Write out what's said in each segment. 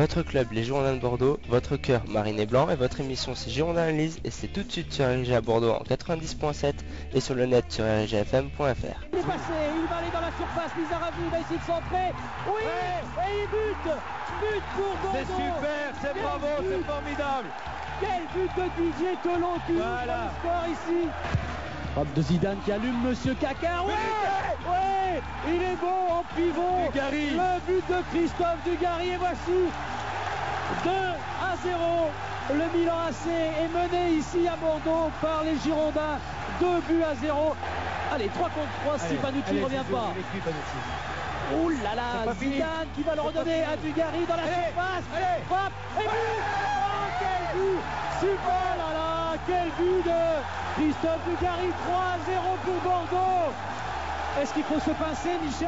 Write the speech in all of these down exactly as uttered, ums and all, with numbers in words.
votre club les Girondins de Bordeaux, votre cœur marine et blanc et votre émission c'est Girondins Analyse et c'est tout de suite sur R G à Bordeaux en quatre-vingt-dix point sept et sur le net sur r g f m point f r. Il est passé, il va aller dans la surface, Lizarazu va essayer de centrer, oui, ouais. Et il bute, but pour Bordeaux. C'est super, c'est Quel bravo, but. C'est formidable. Quel but de Didier Tolon qui voilà. Ouvre le score ici. Frappe de Zidane qui allume Monsieur Cacard, ouais, ouais, il est beau en pivot, Dugarry. Le but de Christophe Dugarry et voici deux à zéro. Le Milan A C est mené ici à Bordeaux par les Girondins, deux buts à zéro. Allez, trois contre trois si Panucci ne revient pas. Ouh là là, Zidane qui va le redonner à Dugarry dans la allez, surface. Allez. Frappe et but. Oh quel but. Super là là, quel but de Christophe Dugarry, trois à zéro pour Bordeaux. Est-ce qu'il faut se pincer, Michel ?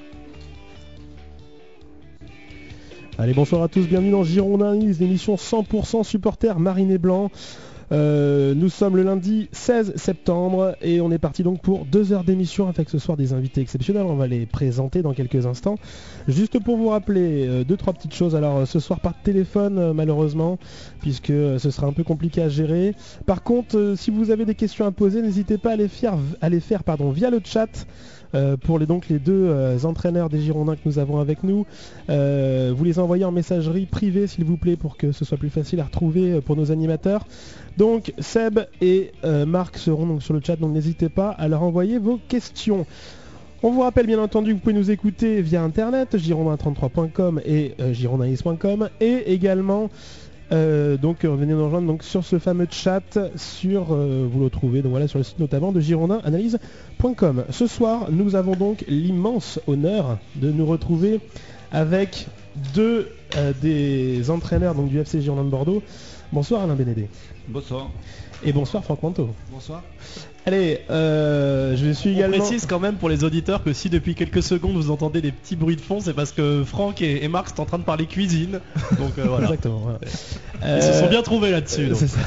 Allez, bonsoir à tous, bienvenue dans Girondins Analyse, l'émission cent pour cent supporters marine et blanc. Euh, nous sommes le lundi seize septembre et on est parti donc pour deux heures d'émission avec ce soir des invités exceptionnels. On va les présenter dans quelques instants. Juste pour vous rappeler euh, deux trois petites choses. Alors ce soir par téléphone euh, malheureusement puisque euh, ce sera un peu compliqué à gérer. Par contre euh, si vous avez des questions à poser, n'hésitez pas à les faire, à les faire pardon, via le chat. Euh, pour les, donc les deux euh, entraîneurs des Girondins que nous avons avec nous, euh, vous les envoyez en messagerie privée s'il vous plaît pour que ce soit plus facile à retrouver euh, pour nos animateurs. Donc Seb et euh, Marc seront donc sur le chat, donc n'hésitez pas à leur envoyer vos questions. On vous rappelle bien entendu que vous pouvez nous écouter via internet girondin trente-trois point com et euh, girondinanalyse point com et également Euh, donc euh, venez nous rejoindre donc, sur ce fameux chat, sur, euh, vous le trouvez donc, voilà, sur le site notamment de girondin analyse point com. Ce soir, nous avons donc l'immense honneur de nous retrouver avec deux euh, des entraîneurs donc, du F C Girondins de Bordeaux. Bonsoir Alain Bénédé. Bonsoir. Et bonsoir Franck Manteau. Bonsoir. Allez, euh, je suis également... On précise quand même pour les auditeurs que si depuis quelques secondes vous entendez des petits bruits de fond, c'est parce que Franck et, et Marc sont en train de parler cuisine. Donc euh, voilà. Exactement. Voilà. Ils euh, se sont bien trouvés là-dessus. Euh, c'est ça.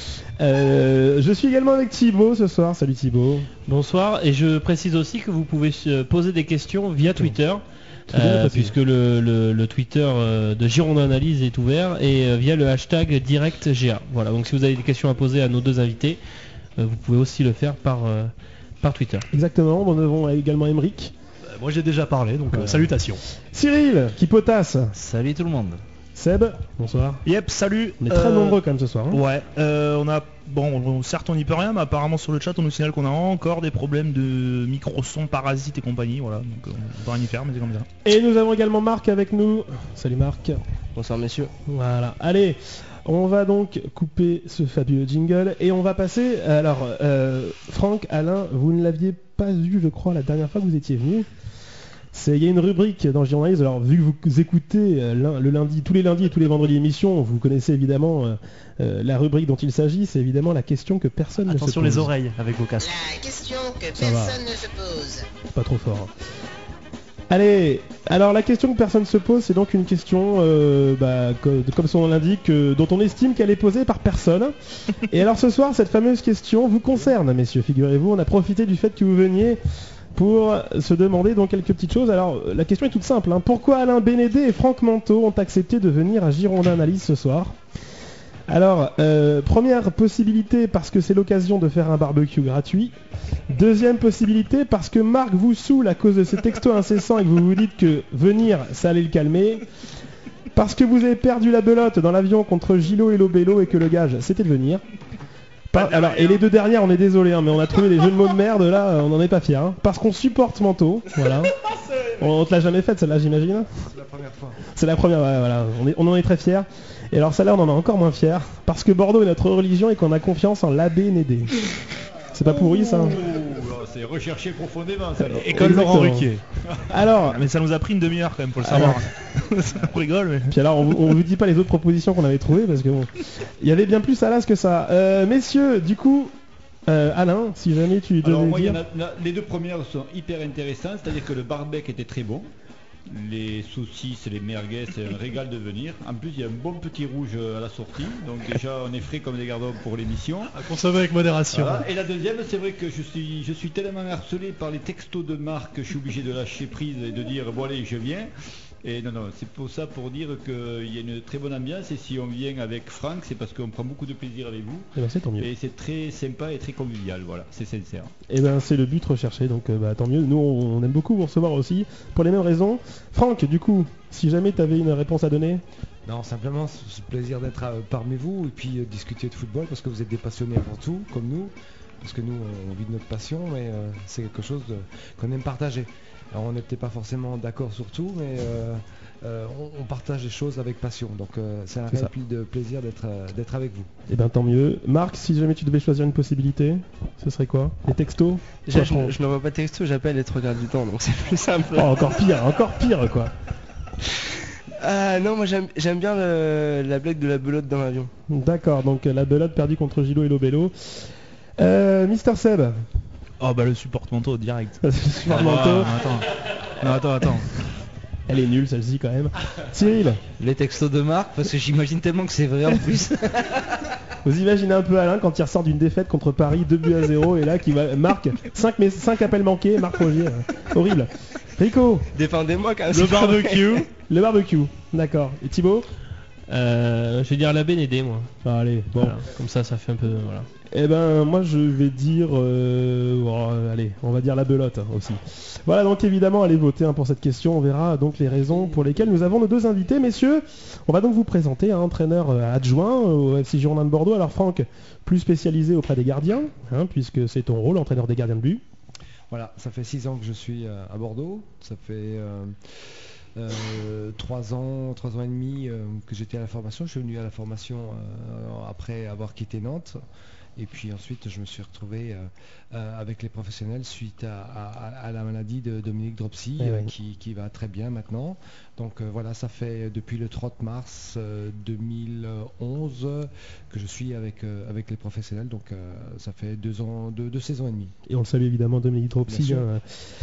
Euh, je suis également avec Thibaut ce soir. Salut Thibaut. Bonsoir, et je précise aussi que vous pouvez poser des questions via Twitter. Euh, puisque le, le, le Twitter euh, de Girondin Analyse est ouvert et euh, via le hashtag DirectGA. Voilà, donc si vous avez des questions à poser à nos deux invités, euh, vous pouvez aussi le faire par, euh, par Twitter. Exactement, nous avons également Aymeric. Euh, moi j'ai déjà parlé, donc euh, salutations. Cyril, qui potasse. Salut tout le monde. Seb, bonsoir. Yep, salut. On est très euh, nombreux quand même ce soir. Hein. Ouais, euh, on a... Bon, on, certes on n'y peut rien, mais apparemment sur le chat on nous signale qu'on a encore des problèmes de micro-son, parasites et compagnie, voilà. Donc on ne peut rien y faire, mais c'est comme ça. Et nous avons également Marc avec nous. Salut Marc. Bonsoir messieurs. Voilà, allez, on va donc couper ce fabuleux jingle et on va passer... Alors, euh, Franck, Alain, vous ne l'aviez pas vu je crois la dernière fois que vous étiez venu. Il y a une rubrique dans Girondins. Alors vu que vous écoutez euh, le lundi, tous les lundis et tous les vendredis l'émission, vous connaissez évidemment euh, euh, la rubrique dont il s'agit, c'est évidemment la question que personne Attention ne se pose. Attention les oreilles avec vos casques. La question que Ça personne va. ne se pose. Pas trop fort. Allez, alors la question que personne ne se pose, c'est donc une question, euh, bah, co- comme son nom l'indique, euh, dont on estime qu'elle est posée par personne. Et alors ce soir, cette fameuse question vous concerne, messieurs, figurez-vous. On a profité du fait que vous veniez pour se demander donc quelques petites choses. Alors la question est toute simple, hein. Pourquoi Alain Bénédé et Franck Manteau ont accepté de venir à Girondin Analyse ce soir? Alors, euh, première possibilité parce que c'est l'occasion de faire un barbecue gratuit. Deuxième possibilité parce que Marc vous saoule à cause de ces textos incessants et que vous vous dites que venir, ça allait le calmer. Parce que vous avez perdu la belote dans l'avion contre Gilo et Lobello et que le gage, c'était de venir. Pas, alors, et les deux dernières, on est désolé, hein, mais on a trouvé des jeux de mots de merde, là, on n'en est pas fiers. Hein. Parce qu'on supporte Manteau, voilà. On, on te l'a jamais faite, celle-là, j'imagine. C'est la première fois. C'est la première, ouais, voilà. On, est, on en est très fiers. Et alors, celle-là, on en est encore moins fiers. Parce que Bordeaux est notre religion et qu'on a confiance en l'abbé Nédé. C'est pas pourri, ça? C'est recherché profondément, ça. École Laurent Ruquier. Alors, mais ça nous a pris une demi-heure quand même pour le savoir. On rigole, mais... Puis alors, on vous, on vous dit pas les autres propositions qu'on avait trouvées parce que bon, il y avait bien plus à l'as que ça. Euh, messieurs, du coup, euh, Alain, si jamais tu devais Alors moi, dire... il y en a, les deux premières sont hyper intéressantes, c'est-à-dire que le barbecue était très bon. Les saucisses et les merguez, c'est un régal de venir. En plus, il y a un bon petit rouge à la sortie. Donc déjà, on est frais comme des gardons pour l'émission. À consommer avec modération. Voilà. Et la deuxième, c'est vrai que je suis, je suis tellement harcelé par les textos de Marc que je suis obligé de lâcher prise et de dire bon allez, je viens. Et non, non, c'est pour ça, pour dire qu'il y a une très bonne ambiance. Et si on vient avec Franck, c'est parce qu'on prend beaucoup de plaisir avec vous. Et ben c'est tant mieux. Et c'est très sympa et très convivial, voilà, c'est sincère. Et ben c'est le but recherché, donc euh, bah, tant mieux. Nous on aime beaucoup vous recevoir aussi, pour les mêmes raisons. Franck, du coup, si jamais tu avais une réponse à donner. Non, simplement, c'est le plaisir d'être euh, parmi vous et puis euh, discuter de football parce que vous êtes des passionnés avant tout, comme nous. Parce que nous, on vit de notre passion, mais euh, c'est quelque chose de, qu'on aime partager. Alors, on n'est peut-être pas forcément d'accord sur tout, mais euh, euh, on, on partage les choses avec passion. Donc, euh, c'est un C'est réel de plaisir d'être, euh, d'être avec vous. Et ben tant mieux. Marc, si jamais tu devais choisir une possibilité, ce serait quoi? Les textos? Déjà, Toi, je, Franck je n'envoie pas de texto, j'appelle et te regarde du temps, donc c'est plus simple. Oh, encore pire, encore pire quoi. Ah non, moi j'aime, j'aime bien le- la blague de la belote dans l'avion. D'accord, donc euh, la belote perdue contre Gilo et Lobello. Euh, Mister Seb. Oh bah le support manteau direct. Super Ah, manteau. non, attends. Non, attends, attends. Elle est nulle celle-ci quand même. Cyril, Les textos de Marc, parce que j'imagine tellement que c'est vrai en plus. vous imaginez un peu Alain quand il ressort d'une défaite contre Paris, deux buts à zéro, et là qui va marque cinq appels manqués, Marc Rogier. euh, horrible. Rico, Défendez-moi quand même. le c'est pas vrai. barbecue. Le barbecue, d'accord. Et Thibaut? Euh, je vais dire la Bénédé, moi. Ah, allez, bon. Voilà, comme ça, ça fait un peu. Voilà. Eh ben moi je vais dire euh, oh, allez, on va dire la belote hein, aussi. Voilà, donc évidemment allez voter hein, pour cette question, on verra donc les raisons pour lesquelles nous avons nos deux invités. Messieurs, on va donc vous présenter un entraîneur euh, adjoint au F C Girondins de Bordeaux. Alors Franck, plus spécialisé auprès des gardiens hein, puisque c'est ton rôle, entraîneur des gardiens de but. Voilà, ça fait six ans que je suis euh, à Bordeaux. Ça fait euh, euh, trois ans, trois ans et demi euh, que j'étais à la formation. Je suis venu à la formation euh, après avoir quitté Nantes. Et puis ensuite, je me suis retrouvé euh, euh, avec les professionnels suite à, à- à la maladie de Dominique Dropsy, Eh euh, oui. qui, qui va très bien maintenant. Donc euh, voilà, ça fait depuis le trente mars euh, deux mille onze que je suis avec, euh, avec les professionnels. Donc euh, ça fait deux ans, deux, deux saisons et demie. Et on le salue évidemment Dominique Dropsy. Bien sûr. hein.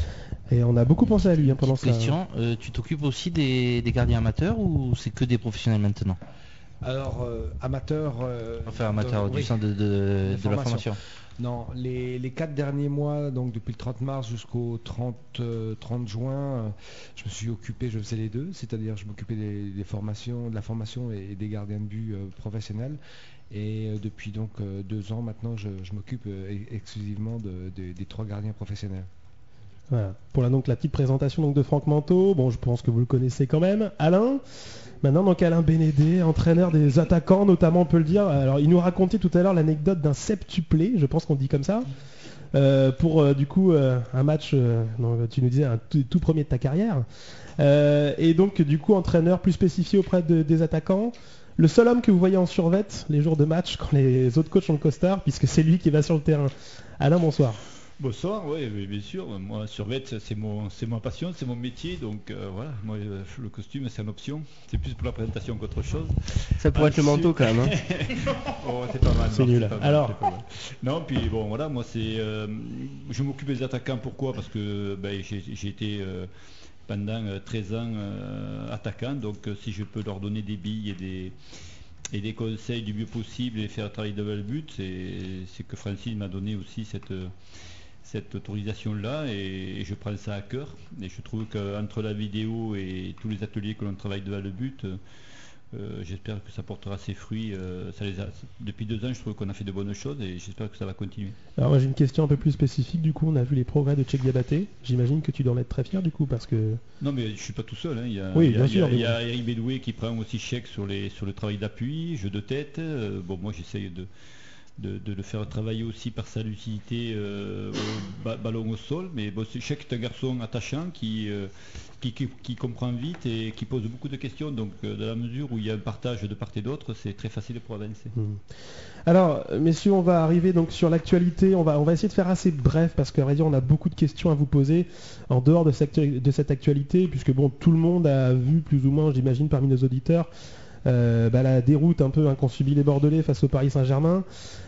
Et on a beaucoup pensé à lui hein, pendant Petite ça. question, euh, tu t'occupes aussi des, des gardiens amateurs ou c'est que des professionnels maintenant? Alors, euh, amateur... euh, Enfin amateur euh, du oui. sein de, de- de la formation. formation. Non, les, les quatre derniers mois, donc depuis le trente mars jusqu'au trente, euh, trente juin, euh, je me suis occupé, je faisais les deux, c'est-à-dire je m'occupais des, des formations, de la formation et des gardiens de but euh, professionnels. Et euh, depuis donc euh, deux ans maintenant, je, je m'occupe euh, e- exclusivement de- de- des trois gardiens professionnels. Voilà. Pour la, donc, la petite présentation donc, de Franck Manteau, bon je pense que vous le connaissez quand même. Alain, maintenant donc Alain Bénédé, entraîneur des attaquants notamment on peut le dire. Alors il nous racontait tout à l'heure l'anecdote d'un septuplé, je pense qu'on dit comme ça, euh, pour euh, du coup euh, un match, euh, non, tu nous disais un tout, tout premier de ta carrière. Euh, et donc du coup entraîneur plus spécifié auprès de- des attaquants. Le seul homme que vous voyez en survette les jours de match quand les autres coachs ont le costard, puisque c'est lui qui va sur le terrain. Alain, bonsoir. Bonsoir, oui, oui, bien sûr. Moi, survêt, c'est mon, c'est ma passion, c'est mon métier. Donc euh, voilà, moi, euh, le costume, c'est une option. C'est plus pour la présentation qu'autre chose. Ça pourrait être le manteau quand même. hein. Oh, c'est pas mal. C'est Marc, nul. pas mal, Alors c'est pas mal. Non, puis bon, voilà, moi, c'est. euh, je m'occupe des attaquants, pourquoi? Parce que ben, j'ai j'ai été. euh, pendant euh, treize ans euh, attaquant, donc euh, si je peux leur donner des billes et des, et des conseils du mieux possible et les faire travailler devant le but, c'est c'est que Francine m'a donné aussi cette, euh, cette autorisation-là et, et je prends ça à cœur. Et je trouve qu'entre la vidéo et tous les ateliers que l'on travaille devant le but, euh, euh, j'espère que ça portera ses fruits. euh, ça les a, depuis deux ans, je trouve qu'on a fait de bonnes choses et j'espère que ça va continuer. Alors moi j'ai une question un peu plus spécifique du coup, on a vu les progrès de Tchèque Diabaté, j'imagine que tu dois en être très fier du coup parce que... Non mais je suis pas tout seul, hein. il y a, Oui, il y a- bien il y a- sûr, mais il y a Eric Bédoué qui prend aussi chèque sur, les, sur le travail d'appui, jeu de tête. Euh, bon moi j'essaye de, de, de le faire travailler aussi par sa lucidité euh, au ba- ballon au sol, mais bon, c'est- Chèque est un garçon attachant qui, euh, qui, qui, qui comprend vite et qui pose beaucoup de questions, donc euh, dans la mesure où il y a un partage de part et d'autre, c'est très facile pour avancer. Hmm. Alors messieurs, on va arriver donc sur l'actualité, on va, on va essayer de faire assez bref parce qu'à vrai dire on a beaucoup de questions à vous poser en dehors de cette, de cette actualité, puisque bon tout le monde a vu plus ou moins, j'imagine parmi nos auditeurs, euh, bah, la déroute un peu hein, qu'ont subi les Bordelais face au Paris Saint-Germain.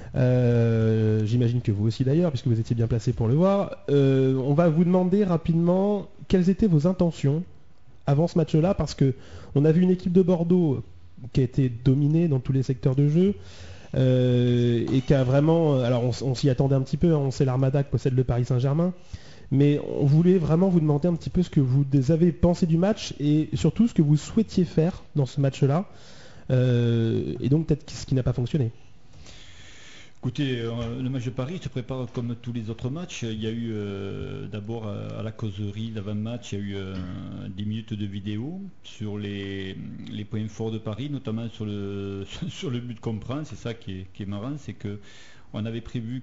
Euh, j'imagine que vous aussi d'ailleurs, puisque vous étiez bien placé pour le voir. Euh, on va vous demander rapidement quelles étaient vos intentions avant ce match-là, parce que on a vu une équipe de Bordeaux qui a été dominée dans tous les secteurs de jeu, euh, et qui a vraiment, alors on, on s'y attendait un petit peu, hein, on sait l'Armada que possède le Paris Saint-Germain, mais on voulait vraiment vous demander un petit peu ce que vous avez pensé du match et surtout ce que vous souhaitiez faire dans ce match-là, euh, et donc peut-être ce qui n'a pas fonctionné. Écoutez, euh, le match de Paris se prépare comme tous les autres matchs. Il y a eu euh, d'abord à, à la causerie d'avant-match, il y a eu euh, dix minutes de vidéo sur les, les points forts de Paris, notamment sur le, sur le but qu'on prend. C'est ça qui est, qui est marrant, c'est que on avait prévu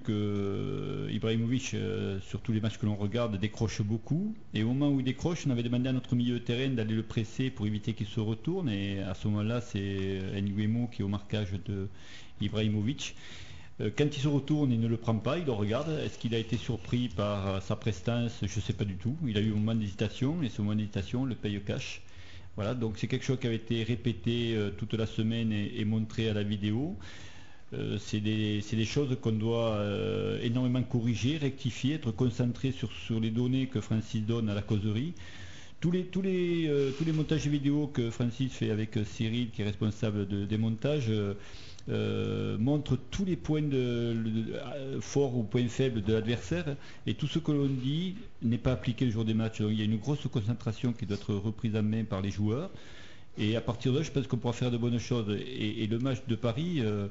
que Ibrahimovic, euh, sur tous les matchs que l'on regarde, décroche beaucoup. Et au moment où il décroche, on avait demandé à notre milieu de terrain d'aller le presser pour éviter qu'il se retourne. Et à ce moment-là, c'est Nguemo qui est au marquage de Ibrahimovic. Quand il se retourne, il ne le prend pas, il le regarde. Est-ce qu'il a été surpris par sa prestance? Je ne sais pas du tout. Il a eu un moment d'hésitation et ce moment d'hésitation le paye cash. Voilà, donc c'est quelque chose qui avait été répété euh, toute la semaine et, et montré à la vidéo. Euh, c'est des, c'est des choses qu'on doit euh, énormément corriger, rectifier, être concentré sur, sur les données que Francis donne à la causerie. Tous les, tous, les, euh, tous les montages vidéo que Francis fait avec Cyril, qui est responsable de, des montages, euh, Euh, montre tous les points de, de, de, forts ou points faibles de l'adversaire, et tout ce que l'on dit n'est pas appliqué le jour des matchs. Donc il y a une grosse concentration qui doit être reprise en main par les joueurs, et à partir de là je pense qu'on pourra faire de bonnes choses. Et, et le match de Paris, euh,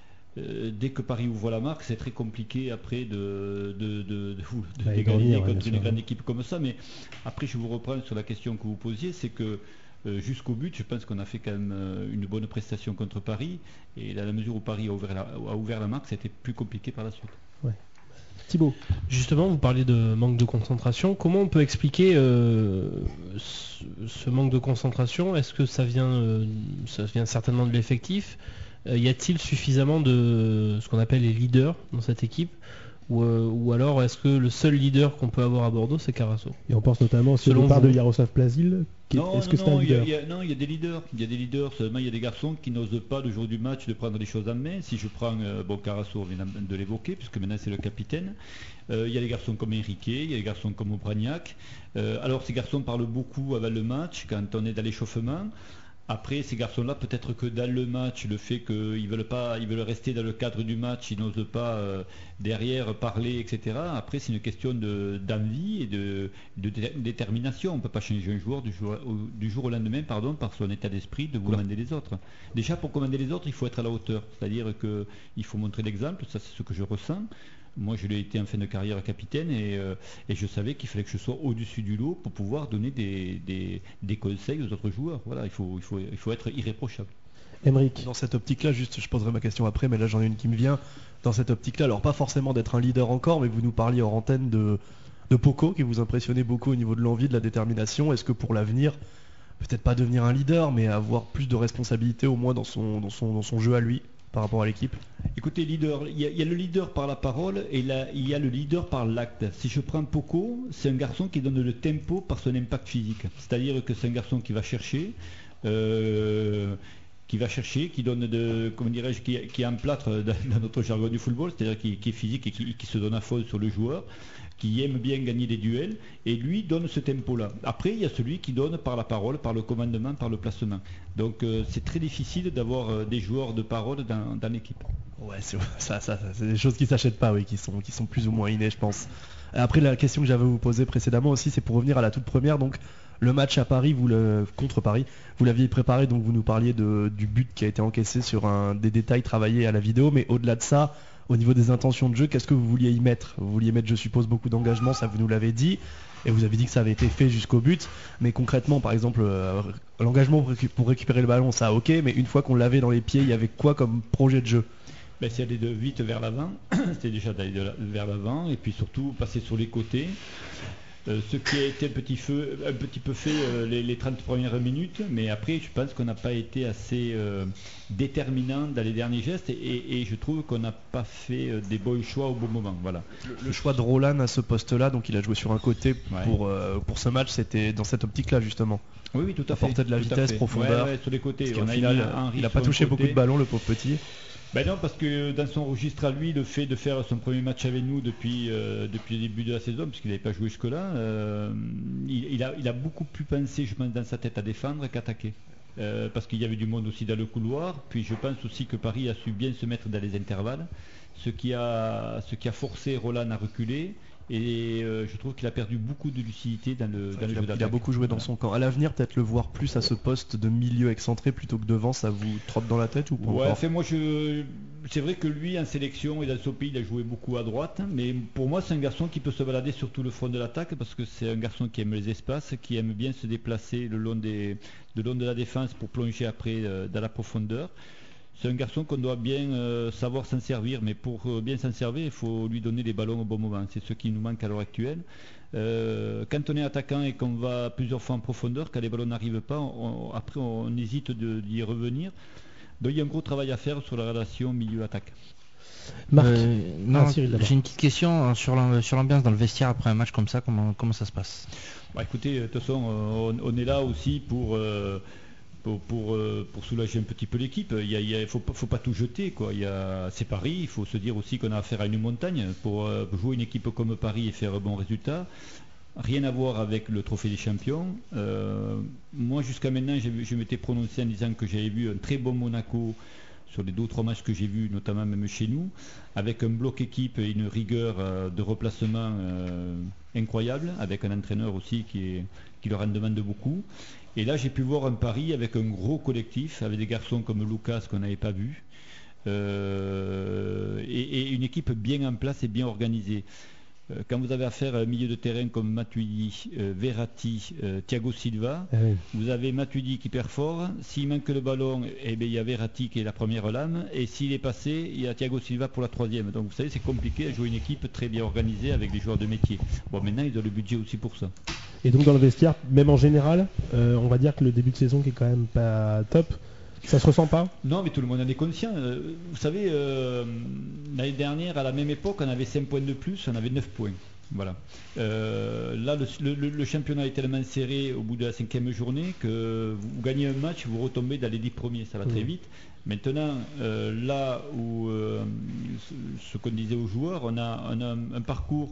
euh, dès que Paris ouvre la marque, c'est très compliqué après de, de, de, de, de, de gagner contre une grande équipe comme ça. Mais après je vous reprends sur la question que vous posiez, c'est que Euh, jusqu'au but, je pense qu'on a fait quand même euh, une bonne prestation contre Paris, et dans la mesure où Paris a ouvert la, a ouvert la marque, c'était plus compliqué par la suite. Ouais. Thibaut. Justement, vous parlez de manque de concentration. Comment on peut expliquer euh, ce, ce manque de concentration? Est-ce que ça vient, euh, ça vient certainement de l'effectif? euh, Y a-t-il suffisamment de ce qu'on appelle les leaders dans cette équipe? Ou, euh, ou alors est-ce que le seul leader qu'on peut avoir à Bordeaux, c'est Carasso? Et on pense notamment aussi au départ de Yaroslav Plazil. Non, est-ce non, que c'est un non, leader? il y a, non, il y a des leaders. Il y a des leaders. Seulement, il y a des garçons qui n'osent pas le jour du match de prendre les choses en main. Si je prends, euh, bon, Carasso, on vient de l'évoquer, puisque maintenant c'est le capitaine. Euh, il y a des garçons comme Enrique, il y a des garçons comme Obraniak. Euh, alors, ces garçons parlent beaucoup avant le match, quand on est dans l'échauffement. Après, ces garçons-là, peut-être que dans le match, le fait qu'ils veulent pas, ils veulent rester dans le cadre du match, ils n'osent pas euh, derrière parler, et cetera. Après, c'est une question de, d'envie et de, de dé- détermination. On ne peut pas changer un joueur du jour, au, du jour au lendemain, pardon, par son état d'esprit de commander les autres. Déjà, pour commander les autres, il faut être à la hauteur. C'est-à-dire qu'il faut montrer l'exemple. Ça, c'est ce que je ressens. Moi, je l'ai été en fin de carrière capitaine, et, euh, et je savais qu'il fallait que je sois au-dessus du lot pour pouvoir donner des, des, des conseils aux autres joueurs. Voilà, il faut, il faut, il faut être irréprochable. Emeric. Dans cette optique-là, juste, je poserai ma question après, mais là j'en ai une qui me vient. Dans cette optique-là, alors pas forcément d'être un leader encore, mais vous nous parliez hors antenne de, de Poco, qui vous impressionnait beaucoup au niveau de l'envie, de la détermination. Est-ce que pour l'avenir, peut-être pas devenir un leader, mais avoir plus de responsabilité au moins dans son, dans son, dans son jeu à lui par rapport à l'équipe? Écoutez, leader, il y, a, il y a le leader par la parole et là, il y a le leader par l'acte. Si je prends Poco, c'est un garçon qui donne le tempo par son impact physique. C'est-à-dire que c'est un garçon qui va chercher, euh, qui va chercher, qui donne de, comment dirais-je, qui, qui emplâtre dans, dans notre jargon du football, c'est-à-dire qui, qui est physique et qui, qui se donne à fond sur le joueur, qui aime bien gagner des duels, et lui donne ce tempo-là. Après, il y a celui qui donne par la parole, par le commandement, par le placement. Donc euh, c'est très difficile d'avoir euh, des joueurs de parole dans, dans l'équipe. Ouais, c'est, ça, ça, ça, c'est des choses qui s'achètent pas, oui, qui sont, qui sont plus ou moins innées, je pense. Après, la question que j'avais à vous poser précédemment aussi, c'est pour revenir à la toute première, donc le match à Paris, vous le, contre Paris, vous l'aviez préparé, donc vous nous parliez de, du but qui a été encaissé sur un, des détails travaillés à la vidéo, mais au-delà de ça, au niveau des intentions de jeu, qu'est-ce que vous vouliez y mettre? Vous vouliez mettre, je suppose, beaucoup d'engagement, ça vous nous l'avez dit, et vous avez dit que ça avait été fait jusqu'au but, mais concrètement, par exemple, euh, l'engagement pour, récu- pour récupérer le ballon, ça ok, mais une fois qu'on l'avait dans les pieds, il y avait quoi comme projet de jeu? Ben, c'est aller de vite vers l'avant, c'était déjà d'aller de la- vers l'avant, et puis surtout passer sur les côtés. Euh, ce qui a été un petit, feu, un petit peu fait euh, les, les trente premières minutes, mais après je pense qu'on n'a pas été assez euh, déterminant dans les derniers gestes, et, et, et je trouve qu'on n'a pas fait euh, des bons choix au bon moment. Voilà. Le, le choix de Roland à ce poste-là, donc il a joué sur un côté Ouais. pour, euh, pour ce match, c'était dans cette optique-là justement. Oui, oui, tout à fait. Apporter de la tout à vitesse, fait. profondeur. Ouais, ouais, sur les côtés. Parce qu'au On a final, mis euh, Henry il n'a sur pas un touché côté. beaucoup de ballons, le pauvre petit. Ben non, parce que dans son registre à lui, le fait de faire son premier match avec nous depuis, euh, depuis le début de la saison, puisqu'il n'avait pas joué jusque-là, euh, il, il, a, il a beaucoup plus pensé, je pense, dans sa tête à défendre qu'attaquer. euh, parce qu'il y avait du monde aussi dans le couloir. Puis je pense aussi que Paris a su bien se mettre dans les intervalles, ce qui a, ce qui a forcé Roland à reculer. Et euh, je trouve qu'il a perdu beaucoup de lucidité dans le, dans le jeu Il a, il a beaucoup joué dans voilà. son camp. À l'avenir, peut-être le voir plus à ce poste de milieu excentré plutôt que devant, ça vous trotte dans la tête ou pas? Ouais, fait, moi je... c'est vrai que lui en sélection et dans son pays il a joué beaucoup à droite, mais pour moi c'est un garçon qui peut se balader sur tout le front de l'attaque parce que c'est un garçon qui aime les espaces, qui aime bien se déplacer le long, des... le long de la défense pour plonger après euh, dans la profondeur. C'est un garçon qu'on doit bien euh, savoir s'en servir, mais pour euh, bien s'en servir, il faut lui donner les ballons au bon moment. C'est ce qui nous manque à l'heure actuelle. Euh, quand on est attaquant et qu'on va plusieurs fois en profondeur, quand les ballons n'arrivent pas, on, après on hésite de, d'y revenir. Donc il y a un gros travail à faire sur la relation milieu-attaque. Marc, euh, non, ah, Cyril, j'ai une petite question sur l'ambiance dans le vestiaire après un match comme ça, comment, comment ça se passe? Bah, écoutez, de toute façon, on, on est là aussi pour... Euh, Pour, pour, pour soulager un petit peu l'équipe. Il ne faut, faut pas tout jeter, quoi. Il y a, c'est Paris, il faut se dire aussi qu'on a affaire à une montagne. Pour euh, jouer une équipe comme Paris et faire un bon résultat, rien à voir avec le trophée des champions. Euh, moi jusqu'à maintenant, je, je m'étais prononcé en disant que j'avais vu un très bon Monaco sur les deux ou trois matchs que j'ai vus, notamment même chez nous, avec un bloc équipe et une rigueur euh, de replacement euh, incroyable, avec un entraîneur aussi qui, est, qui leur en demande beaucoup. Et là, j'ai pu voir un Paris avec un gros collectif, avec des garçons comme Lucas qu'on n'avait pas vu, euh, et, et une équipe bien en place et bien organisée. Euh, quand vous avez affaire à un milieu de terrain comme Matuidi, euh, Verratti, euh, Thiago Silva, ah oui. Vous avez Matuidi qui perd fort. S'il manque le ballon, eh bien, il y a Verratti qui est la première lame, et s'il est passé, il y a Thiago Silva pour la troisième. Donc vous savez, c'est compliqué à jouer une équipe très bien organisée avec des joueurs de métier. Bon, maintenant, ils ont le budget aussi pour ça. Et donc dans le vestiaire, même en général, euh, on va dire que le début de saison qui est quand même pas top, ça se ressent pas? Non, mais tout le monde en est conscient. Euh, vous savez, euh, l'année dernière, à la même époque, on avait cinq points de plus, on avait neuf points. Voilà. Euh, là, le, le, le championnat est tellement serré au bout de la cinquième journée que vous gagnez un match, vous retombez dans les dix premiers, ça va mmh. très vite. Maintenant, euh, là où euh, ce, ce qu'on disait aux joueurs, on a, on a un, un parcours.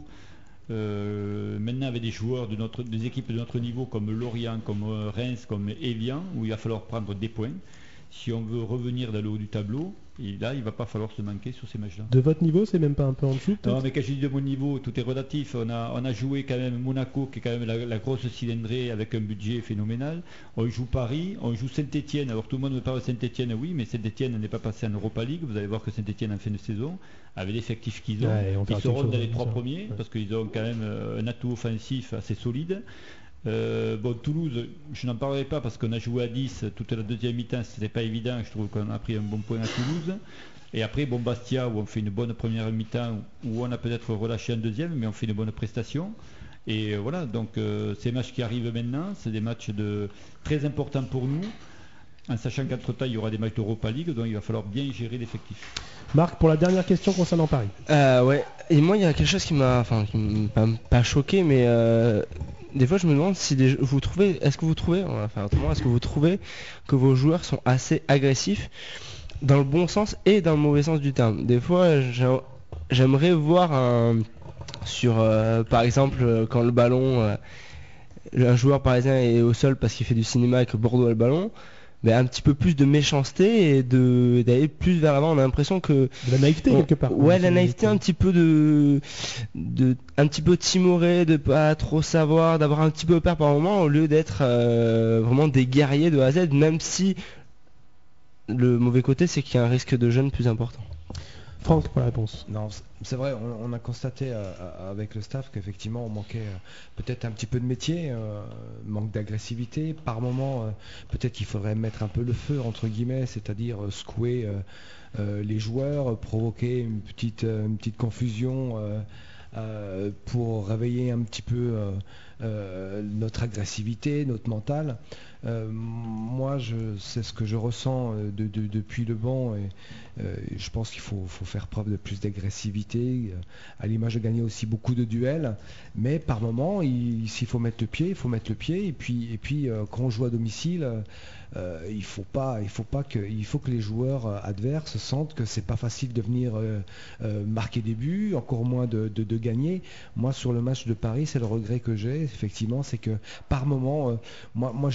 Euh, maintenant avec des joueurs de notre, des équipes de notre niveau comme Lorient, comme euh, Reims, comme Evian, où il va falloir prendre des points si on veut revenir dans le haut du tableau. Et là, il ne va pas falloir se manquer sur ces matchs-là. De votre niveau, c'est même pas un peu en dessous? Non, mais quand je dis de mon niveau, tout est relatif. On a, on a joué quand même Monaco, qui est quand même la, la grosse cylindrée avec un budget phénoménal. On joue Paris, on joue Saint-Etienne. Alors tout le monde me parle de Saint-Etienne, oui, mais Saint-Etienne n'est pas passé en Europa League. Vous allez voir que Saint-Etienne en fin de saison, avec l'effectif qu'ils ont, ouais, ils seront dans les trois premiers, ouais. Parce qu'ils ont quand même euh, un atout offensif assez solide. Euh, bon, Toulouse, je n'en parlerai pas parce qu'on a joué à dix toute la deuxième mi-temps, c'était pas évident. Je trouve qu'on a pris un bon point à Toulouse. Et après, bon, Bastia, où on fait une bonne première mi-temps, où on a peut-être relâché un deuxième, mais on fait une bonne prestation. Et euh, voilà, donc euh, ces matchs qui arrivent maintenant, c'est des matchs de, très importants pour nous, en sachant qu'entre-temps, il y aura des matchs d'Europa League, donc il va falloir bien gérer l'effectif. Marc, pour la dernière question concernant Paris. Euh, ouais, et moi, il y a quelque chose qui m'a, enfin, qui m'a pas, pas choqué, mais euh, des fois, je me demande si les, vous trouvez, est-ce que vous trouvez, on va faire autrement, est-ce que vous trouvez que vos joueurs sont assez agressifs dans le bon sens et dans le mauvais sens du terme? Des fois, j'aimerais voir un, sur, euh, par exemple, quand le ballon, euh, un joueur parisien est au sol parce qu'il fait du cinéma et que Bordeaux a le ballon. Mais un petit peu plus de méchanceté et de d'aller plus vers l'avant. On a l'impression que de la naïveté on, quelque part. Ouais, la naïveté, un petit peu de, de un petit peu timoré, de pas trop savoir, d'avoir un petit peu peur par moment au lieu d'être euh, vraiment des guerriers de A à Z. Même si le mauvais côté, c'est qu'il y a un risque de jeûne plus important. Franck, pour la réponse. Non, c'est vrai, on, on a constaté euh, avec le staff qu'effectivement on manquait euh, peut-être un petit peu de métier, euh, manque d'agressivité. Par moment, euh, peut-être qu'il faudrait mettre un peu le feu, entre guillemets, c'est-à-dire euh, secouer euh, euh, les joueurs, provoquer une petite, euh, une petite confusion euh, euh, pour réveiller un petit peu euh, euh, notre agressivité, notre mental. Euh, moi, je, c'est ce que je ressens de, de, depuis le banc et euh, je pense qu'il faut, faut faire preuve de plus d'agressivité, euh, à l'image de gagner aussi beaucoup de duels, mais par moment, il, s'il faut mettre le pied, il faut mettre le pied et puis, et puis euh, quand on joue à domicile, euh, il faut pas, il faut pas que, il faut que les joueurs adverses sentent que c'est pas facile de venir euh, euh, marquer des buts, encore moins de, de, de gagner. Moi, sur le match de Paris, c'est le regret que j'ai, effectivement, c'est que par moment, euh, moi, moi j'ai le regret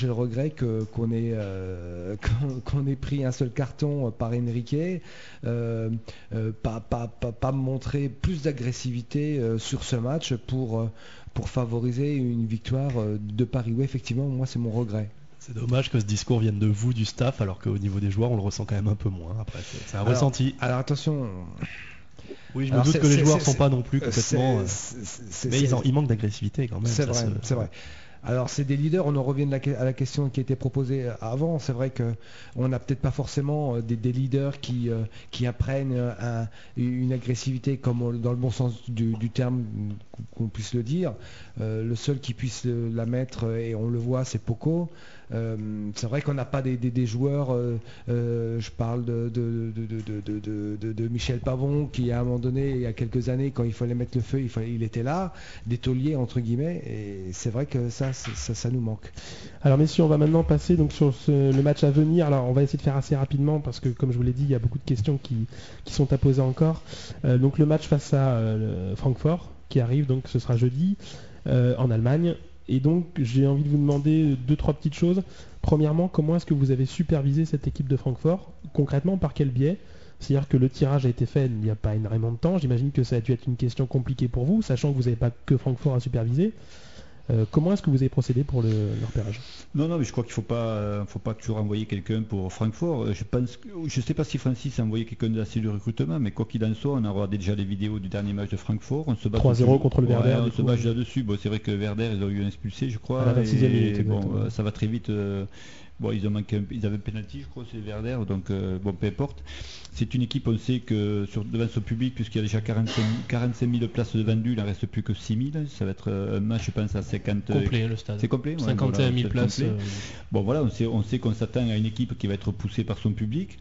regrette que, qu'on, ait, euh, qu'on, qu'on ait pris un seul carton par Enrique, euh, euh, pas, pas, pas, pas montrer plus d'agressivité euh, sur ce match pour, euh, pour favoriser une victoire euh, de Paris. Oui, effectivement, moi c'est mon regret. C'est dommage que ce discours vienne de vous, du staff, alors qu'au niveau des joueurs, on le ressent quand même un peu moins. Après, c'est, c'est un alors, ressenti. Alors attention. Oui, je me alors, doute c'est, que les c'est, joueurs c'est, sont pas non plus complètement. c'est, c'est, c'est, mais c'est, ils, en, ils manquent d'agressivité quand même. C'est ça vrai, se... c'est vrai. Alors c'est des leaders, on en revient de la, à la question qui était proposée avant. C'est vrai qu'on n'a peut-être pas forcément des, des leaders qui, euh, qui apprennent un, une agressivité comme on, dans le bon sens du, du terme qu'on puisse le dire. Euh, le seul qui puisse la mettre, et on le voit, c'est Poco. Euh, c'est vrai qu'on n'a pas des, des, des joueurs, euh, euh, je parle de, de, de, de, de, de, de, de Michel Pavon qui à un moment donné, il y a quelques années, quand il fallait mettre le feu, il, fallait, il était là, des tauliers entre guillemets, et c'est vrai que ça, ça, ça nous manque. Alors messieurs, on va maintenant passer donc sur ce, le match à venir. Alors on va essayer de faire assez rapidement parce que comme je vous l'ai dit, il y a beaucoup de questions qui, qui sont à poser encore. Euh, donc le match face à euh, Francfort qui arrive, donc ce sera jeudi euh, en Allemagne. Et donc j'ai envie de vous demander deux, trois petites choses. Premièrement, comment est-ce que vous avez supervisé cette équipe de Francfort? Concrètement, par quel biais? C'est-à-dire que le tirage a été fait il n'y a pas énormément de temps. J'imagine que ça a dû être une question compliquée pour vous, sachant que vous n'avez pas que Francfort à superviser. Euh, comment est-ce que vous avez procédé pour le, le repérage? Non, non, mais je crois qu'il ne faut pas, euh, faut pas toujours envoyer quelqu'un pour Francfort. Je pense, je ne sais pas si Francis a envoyé quelqu'un de la cellule de recrutement, mais quoi qu'il en soit, on a regardé déjà les vidéos du dernier match de Francfort. On se bat trois zéro contre le Werder. Ouais, on se bat là-dessus. Bon, c'est vrai que Werder, ils ont eu un expulsé, je crois. À la vingt-sixième minute. Bon, euh, ça va très vite. Euh, Bon, ils, ont manqué un, ils avaient un penalty, je crois, c'est Werder, donc euh, bon, peu importe. C'est une équipe, on sait que sur, devant son public, puisqu'il y a déjà quarante-cinq mille places de vendues, il n'en reste plus que six mille. Ça va être un match, je pense, à cinquante. Complet, le stade. C'est complet, ouais, cinquante et un mille voilà, places. Euh... Bon, voilà, on sait, on sait qu'on s'attend à une équipe qui va être poussée par son public.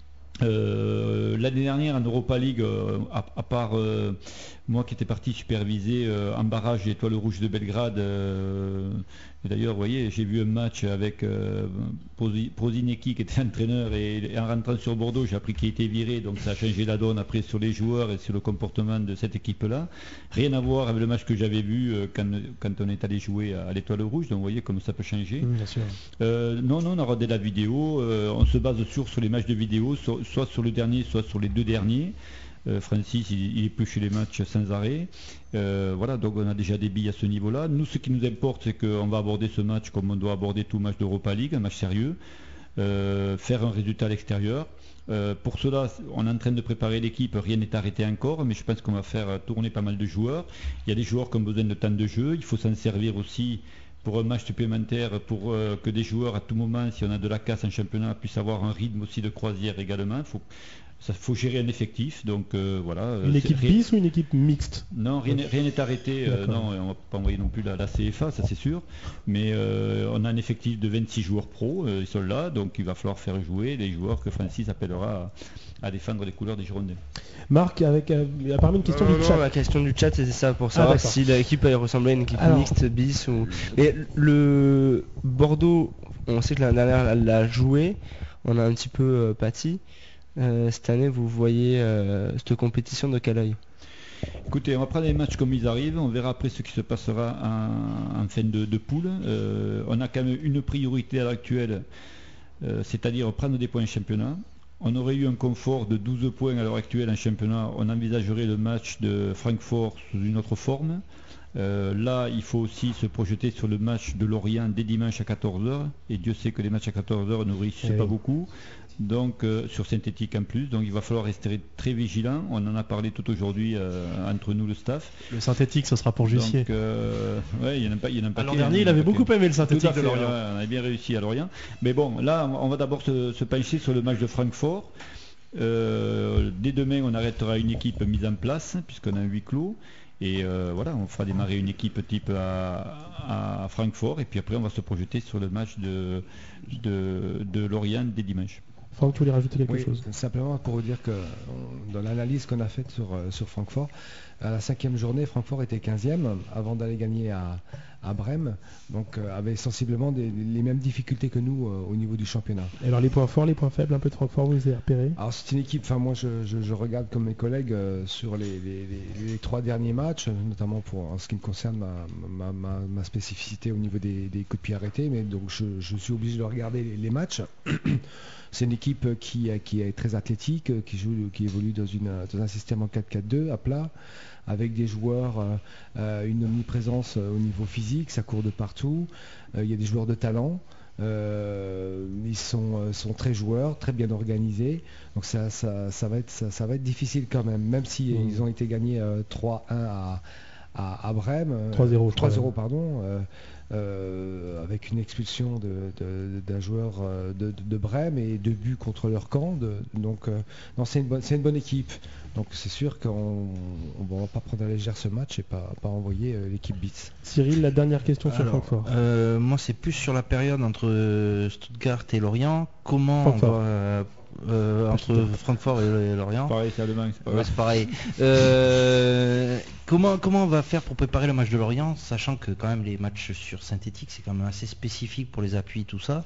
Euh, l'année dernière en Europa League, euh, à, à part euh, moi qui étais parti superviser euh, en barrage l'Étoile Rouge de Belgrade, euh, et d'ailleurs vous voyez j'ai vu un match avec euh, Prosinecki qui était entraîneur, et, et en rentrant sur Bordeaux j'ai appris qu'il était viré, donc ça a changé la donne après sur les joueurs et sur le comportement de cette équipe là. Rien à voir avec le match que j'avais vu euh, quand, quand on est allé jouer à, à l'Étoile Rouge, donc vous voyez comme ça peut changer. Mmh, bien sûr. Euh, non non on a regardé la vidéo, euh, on se base sur, sur les matchs de vidéo, sur, soit sur le dernier, soit sur les deux derniers. Euh, Francis, il, il épluche les matchs sans arrêt. Euh, voilà, donc on a déjà des billes à ce niveau-là. Nous, ce qui nous importe, c'est qu'on va aborder ce match comme on doit aborder tout match d'Europa League, un match sérieux, euh, faire un résultat à l'extérieur. Euh, pour cela, on est en train de préparer l'équipe, rien n'est arrêté encore, mais je pense qu'on va faire tourner pas mal de joueurs. Il y a des joueurs qui ont besoin de temps de jeu, il faut s'en servir aussi pour un match supplémentaire, pour euh, que des joueurs à tout moment, si on a de la casse en championnat, puissent avoir un rythme aussi de croisière également. Faut, ça faut gérer un effectif, donc euh, voilà. Une équipe rien... bis ou une équipe mixte? Non, rien n'est arrêté. Euh, non, on va pas envoyer non plus la, la C F A, ça c'est sûr. Mais euh, on a un effectif de vingt-six joueurs pro, euh, ils sont là, donc il va falloir faire jouer les joueurs que Francis appellera à, à défendre les couleurs des Girondins. Marc, avec euh, apparemment une question non, du non, chat. La question du chat, c'était ça pour savoir ah, si l'équipe elle ressemblait à une équipe Alors... mixte, bis ou. Et le Bordeaux, on sait que l'année dernière elle l'a joué, on a un petit peu euh, pâti. Euh, cette année, vous voyez euh, cette compétition de quel œil? Écoutez, on va prendre les matchs comme ils arrivent, on verra après ce qui se passera en, en fin de, de poule. Euh, on a quand même une priorité à l'actuelle, euh, c'est-à-dire prendre des points en championnat. On aurait eu un confort de douze points à l'heure actuelle en championnat, on envisagerait le match de Francfort sous une autre forme. Euh, là, il faut aussi se projeter sur le match de Lorient dès dimanche à quatorze heures, et Dieu sait que les matchs à quatorze heures ne réussissent oui. pas beaucoup. Donc euh, sur synthétique en plus, donc il va falloir rester très vigilant. On en a parlé tout aujourd'hui euh, entre nous le staff. Le synthétique, ce sera pour Jussier. Donc euh, ouais, il y en a pas, il y en a pas. L'an dernier, il avait beaucoup aimé le synthétique de Lorient. Ouais, on a bien réussi à Lorient. Mais bon, là, on va d'abord se, se pencher sur le match de Francfort. Euh, dès demain, on arrêtera une équipe mise en place puisqu'on a un huis clos. Et euh, voilà, on fera démarrer une équipe type à, à Francfort. Et puis après, on va se projeter sur le match de, de, de Lorient dès dimanche. Franck, tu voulais rajouter quelque oui, chose? Simplement pour vous dire que dans l'analyse qu'on a faite sur, sur Francfort, à la cinquième journée, Francfort était quinzième avant d'aller gagner à, à Brême, donc euh, avait sensiblement des, les mêmes difficultés que nous euh, au niveau du championnat. Et alors les points forts, les points faibles un peu de Francfort, vous les avez repérés? Alors c'est une équipe, enfin moi je, je, je regarde comme mes collègues euh, sur les, les, les, les trois derniers matchs, notamment pour en ce qui me concerne ma, ma, ma, ma spécificité au niveau des, des coups de pied arrêtés, mais donc je, je suis obligé de regarder les, les matchs. C'est une équipe qui, qui est très athlétique, qui, joue, qui évolue dans, une, dans un système en quatre quatre deux à plat, avec des joueurs, euh, une omniprésence au niveau physique, ça court de partout, il euh, y a des joueurs de talent, euh, ils sont, sont très joueurs, très bien organisés, donc ça, ça, ça, va, être, ça, ça va être difficile quand même, même si mmh. ils ont été gagnés euh, trois un à, à, à Brême, trois zéro, trois zéro pardon, euh, Euh, avec une expulsion de, de, d'un joueur de, de, de Brême et deux buts contre leur camp. De, donc, euh, non, c'est une bonne, c'est une bonne équipe. Donc, c'est sûr qu'on ne va pas prendre à la légère ce match et pas, pas envoyer euh, l'équipe Beats. Cyril, la dernière question sur Alors, Francfort. Euh, moi, c'est plus sur la période entre Stuttgart et Lorient. Comment Francfort. on va, euh, entre Francfort et, et Lorient. Pareil, c'est allemand, c'est pas ouais, c'est pareil. euh, comment, comment on va faire pour préparer le match de Lorient, sachant que quand même les matchs sur synthétique, c'est quand même assez spécifique pour les appuis, tout ça.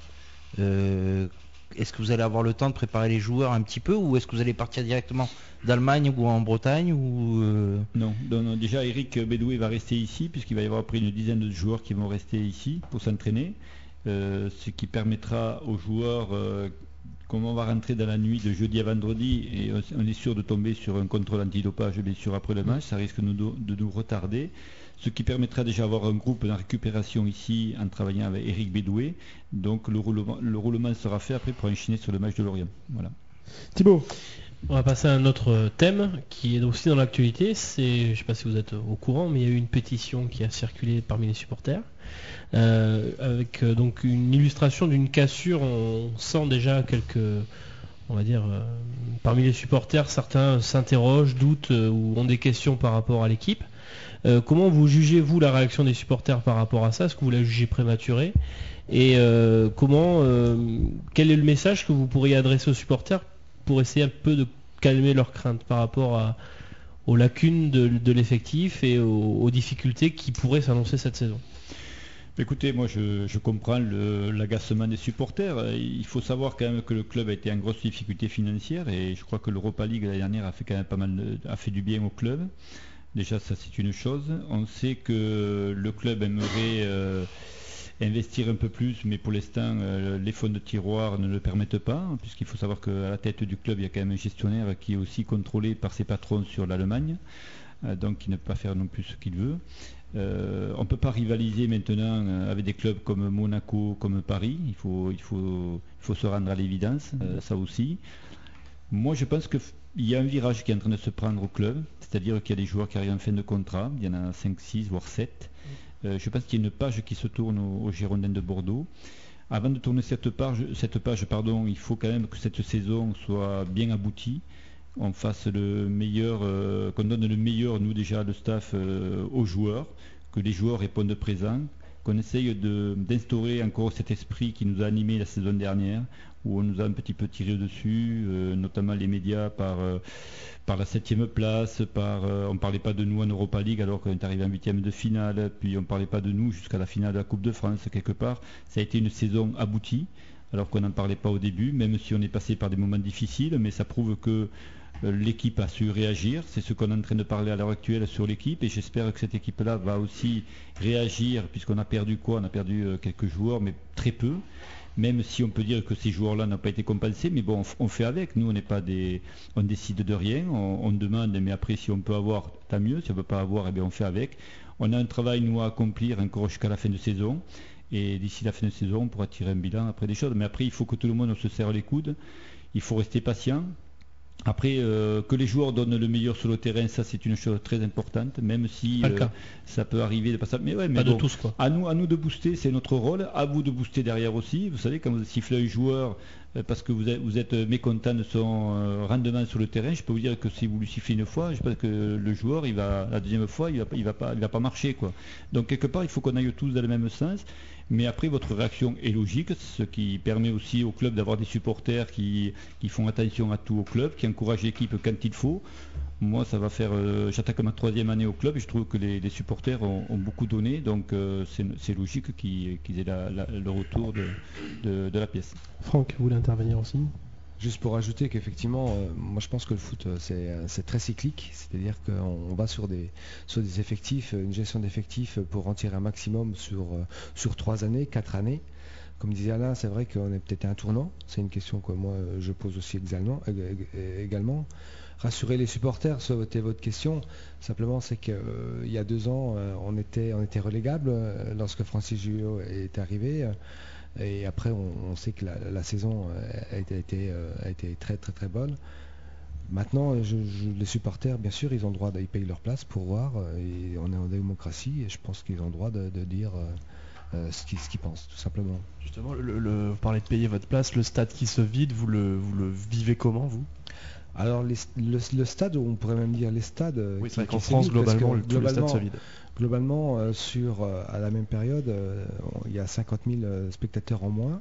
Euh, est-ce que vous allez avoir le temps de préparer les joueurs un petit peu, ou est-ce que vous allez partir directement d'Allemagne ou en Bretagne ou euh... non, non, non, déjà Eric Bédoué va rester ici, puisqu'il va y avoir après une dizaine de joueurs qui vont rester ici pour s'entraîner, euh, ce qui permettra aux joueurs, euh, comme on va rentrer dans la nuit de jeudi à vendredi et on est sûr de tomber sur un contrôle antidopage bien sûr après le match, ça risque de nous, de nous retarder, ce qui permettra déjà d'avoir un groupe de récupération ici en travaillant avec Eric Bédoué, donc le roulement, le roulement sera fait après pour enchaîner sur le match de Lorient. Voilà. Thibaut. On va passer à un autre thème qui est aussi dans l'actualité. C'est, je ne sais pas si vous êtes au courant, mais il y a eu une pétition qui a circulé parmi les supporters euh, avec euh, donc une illustration d'une cassure. On sent déjà quelques, on va dire, euh, parmi les supporters, certains s'interrogent, doutent euh, ou ont des questions par rapport à l'équipe. Euh, comment vous jugez-vous la réaction des supporters par rapport à ça? Est-ce que vous la jugez prématurée? Et euh, comment, euh, quel est le message que vous pourriez adresser aux supporters pour essayer un peu de calmer leurs craintes par rapport à, aux lacunes de, de l'effectif et aux, aux difficultés qui pourraient s'annoncer cette saison? Écoutez, moi je, je comprends le, l'agacement des supporters. Il faut savoir quand même que le club a été en grosse difficulté financière et je crois que l'Europa League l'année dernière a fait quand même pas mal de, a fait du bien au club. Déjà ça c'est une chose. On sait que le club aimerait euh, investir un peu plus, mais pour l'instant euh, les fonds de tiroir ne le permettent pas, puisqu'il faut savoir qu'à la tête du club il y a quand même un gestionnaire qui est aussi contrôlé par ses patrons sur l'Allemagne, euh, donc qui ne peut pas faire non plus ce qu'il veut. Euh, on ne peut pas rivaliser maintenant euh, avec des clubs comme Monaco, comme Paris, il faut, il faut, il faut se rendre à l'évidence, euh, ça aussi. Moi je pense qu'il y a un virage qui est en train de se prendre au club, c'est-à-dire qu'il y a des joueurs qui arrivent en fin de contrat, il y en a cinq, six, voire sept. Euh, je pense qu'il y a une page qui se tourne aux, aux Girondins de Bordeaux. Avant de tourner cette page, cette page pardon, il faut quand même que cette saison soit bien aboutie. On fasse le meilleur, euh, qu'on donne le meilleur, nous déjà, le staff, euh, aux joueurs, que les joueurs répondent présents, qu'on essaye de, d'instaurer encore cet esprit qui nous a animés la saison dernière, où on nous a un petit peu tiré dessus, euh, notamment les médias par, euh, par la septième place, par, euh, on ne parlait pas de nous en Europa League alors qu'on est arrivé en huitième de finale, puis on ne parlait pas de nous jusqu'à la finale de la Coupe de France quelque part. Ça a été une saison aboutie, alors qu'on n'en parlait pas au début, même si on est passé par des moments difficiles, mais ça prouve que euh, l'équipe a su réagir. C'est ce qu'on est en train de parler à l'heure actuelle sur l'équipe, et j'espère que cette équipe-là va aussi réagir, puisqu'on a perdu quoi On a perdu euh, quelques joueurs, mais très peu. Même si on peut dire que ces joueurs-là n'ont pas été compensés, mais bon, on fait avec. Nous, on n'est pas des, on décide de rien. On, on demande, mais après, si on peut avoir, tant mieux. Si on ne peut pas avoir, eh bien, on fait avec. On a un travail nous à accomplir encore jusqu'à la fin de saison. Et d'ici la fin de saison, on pourra tirer un bilan après des choses. Mais après, il faut que tout le monde se serre les coudes. Il faut rester patient. Après, euh, que les joueurs donnent le meilleur sur le terrain, ça c'est une chose très importante, même si euh, ça peut arriver de passer. Mais ouais, mais pas bon, de tous quoi. À nous, à nous de booster, c'est notre rôle. À vous de booster derrière aussi. Vous savez, quand vous sifflez un joueur euh, parce que vous êtes, vous êtes mécontent de son euh, rendement sur le terrain, je peux vous dire que si vous lui sifflez une fois, je pense que le joueur, il va la deuxième fois, il va, il va pas, il va pas marcher quoi. Donc quelque part, il faut qu'on aille tous dans le même sens. Mais après, votre réaction est logique, ce qui permet aussi au club d'avoir des supporters qui, qui font attention à tout au club, qui encouragent l'équipe quand il faut. Moi, ça va faire. Euh, j'attaque ma troisième année au club et je trouve que les, les supporters ont, ont beaucoup donné, donc euh, c'est, c'est logique qu'ils, qu'ils aient la, la, le retour de, de, de la pièce. Franck, vous voulez intervenir aussi? Juste pour ajouter qu'effectivement, euh, moi je pense que le foot euh, c'est, euh, c'est très cyclique, c'est-à-dire qu'on on va sur des, sur des effectifs, une gestion d'effectifs pour en tirer un maximum sur, euh, sur trois années, quatre années. Comme disait Alain, c'est vrai qu'on est peut-être à un tournant, c'est une question que moi je pose aussi également. également. Rassurer les supporters, c'était votre question. Simplement, c'est qu'il euh, y a deux ans, euh, on était, on était relégable euh, lorsque Francis Gillot est arrivé. Euh, et après, on, on sait que la, la saison a été, a, été, euh, a été très très très bonne. Maintenant, je, je, les supporters, bien sûr, ils ont le droit d'y payer leur place pour voir. Et on est en démocratie et je pense qu'ils ont le droit de, de dire euh, euh, ce, qu'ils, ce qu'ils pensent, tout simplement. Justement, le, le, vous parlez de payer votre place, le stade qui se vide, vous le, vous le vivez comment, vous? Alors les, le, le stade, on pourrait même dire les stades. Oui, qui, c'est vrai qu'en France, globalement, que, tous globalement, les stades se vident. Globalement, euh, sur, euh, à la même période, euh, il y a cinquante mille euh, spectateurs en moins.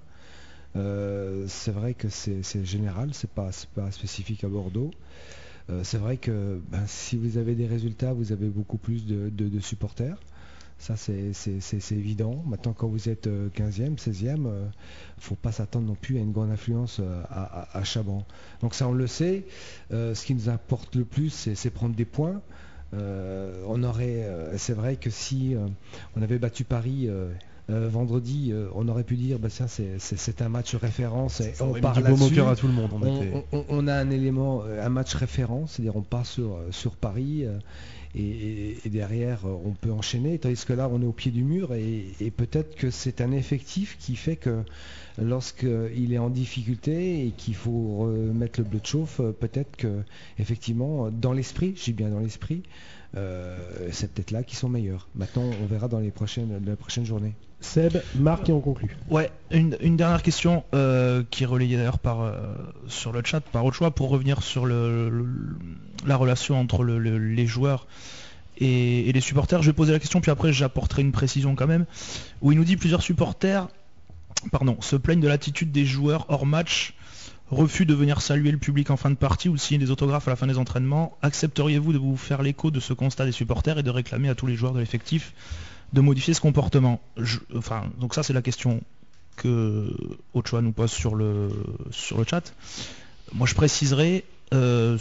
Euh, c'est vrai que c'est, c'est général, c'est pas, c'est pas spécifique à Bordeaux. Euh, c'est vrai que ben, si vous avez des résultats, vous avez beaucoup plus de, de, de supporters. Ça, c'est, c'est, c'est, c'est évident. Maintenant, quand vous êtes quinzième, seizième, il ne faut pas s'attendre non plus à une grande influence à, à, à Chaban. Donc ça, on le sait. Euh, ce qui nous importe le plus, c'est, c'est prendre des points. Euh, on aurait, euh, c'est vrai que si euh, on avait battu Paris euh, euh, vendredi, euh, on aurait pu dire, bah, tiens, c'est, c'est, c'est un match référence. Et ça on part du là-dessus. beau moqueur à tout le monde. On, on, était... on, on a un élément, un match référence, c'est-à-dire on part sur, sur Paris. Euh, Et, et, et derrière on peut enchaîner, tandis que là on est au pied du mur et, et peut-être que c'est un effectif qui fait que lorsqu'il est en difficulté et qu'il faut remettre le bleu de chauffe, peut-être que effectivement dans l'esprit, je dis bien dans l'esprit, euh, c'est peut-être là qu'ils sont meilleurs. Maintenant on verra dans les prochaines, les prochaines journées. Seb, Marc et on conclut. Ouais, une, une dernière question euh, qui est relayée d'ailleurs par, euh, sur le chat par Autre Choix pour revenir sur le, le, la relation entre le, le, les joueurs et, et les supporters. Je vais poser la question puis après j'apporterai une précision quand même. Où il nous dit plusieurs supporters pardon, se plaignent de l'attitude des joueurs hors match, refus de venir saluer le public en fin de partie ou de signer des autographes à la fin des entraînements. Accepteriez-vous de vous faire l'écho de ce constat des supporters et de réclamer à tous les joueurs de l'effectif de modifier ce comportement? Je, enfin, donc ça c'est la question que Ochoa nous pose sur le, sur le chat. Moi je préciserai, euh,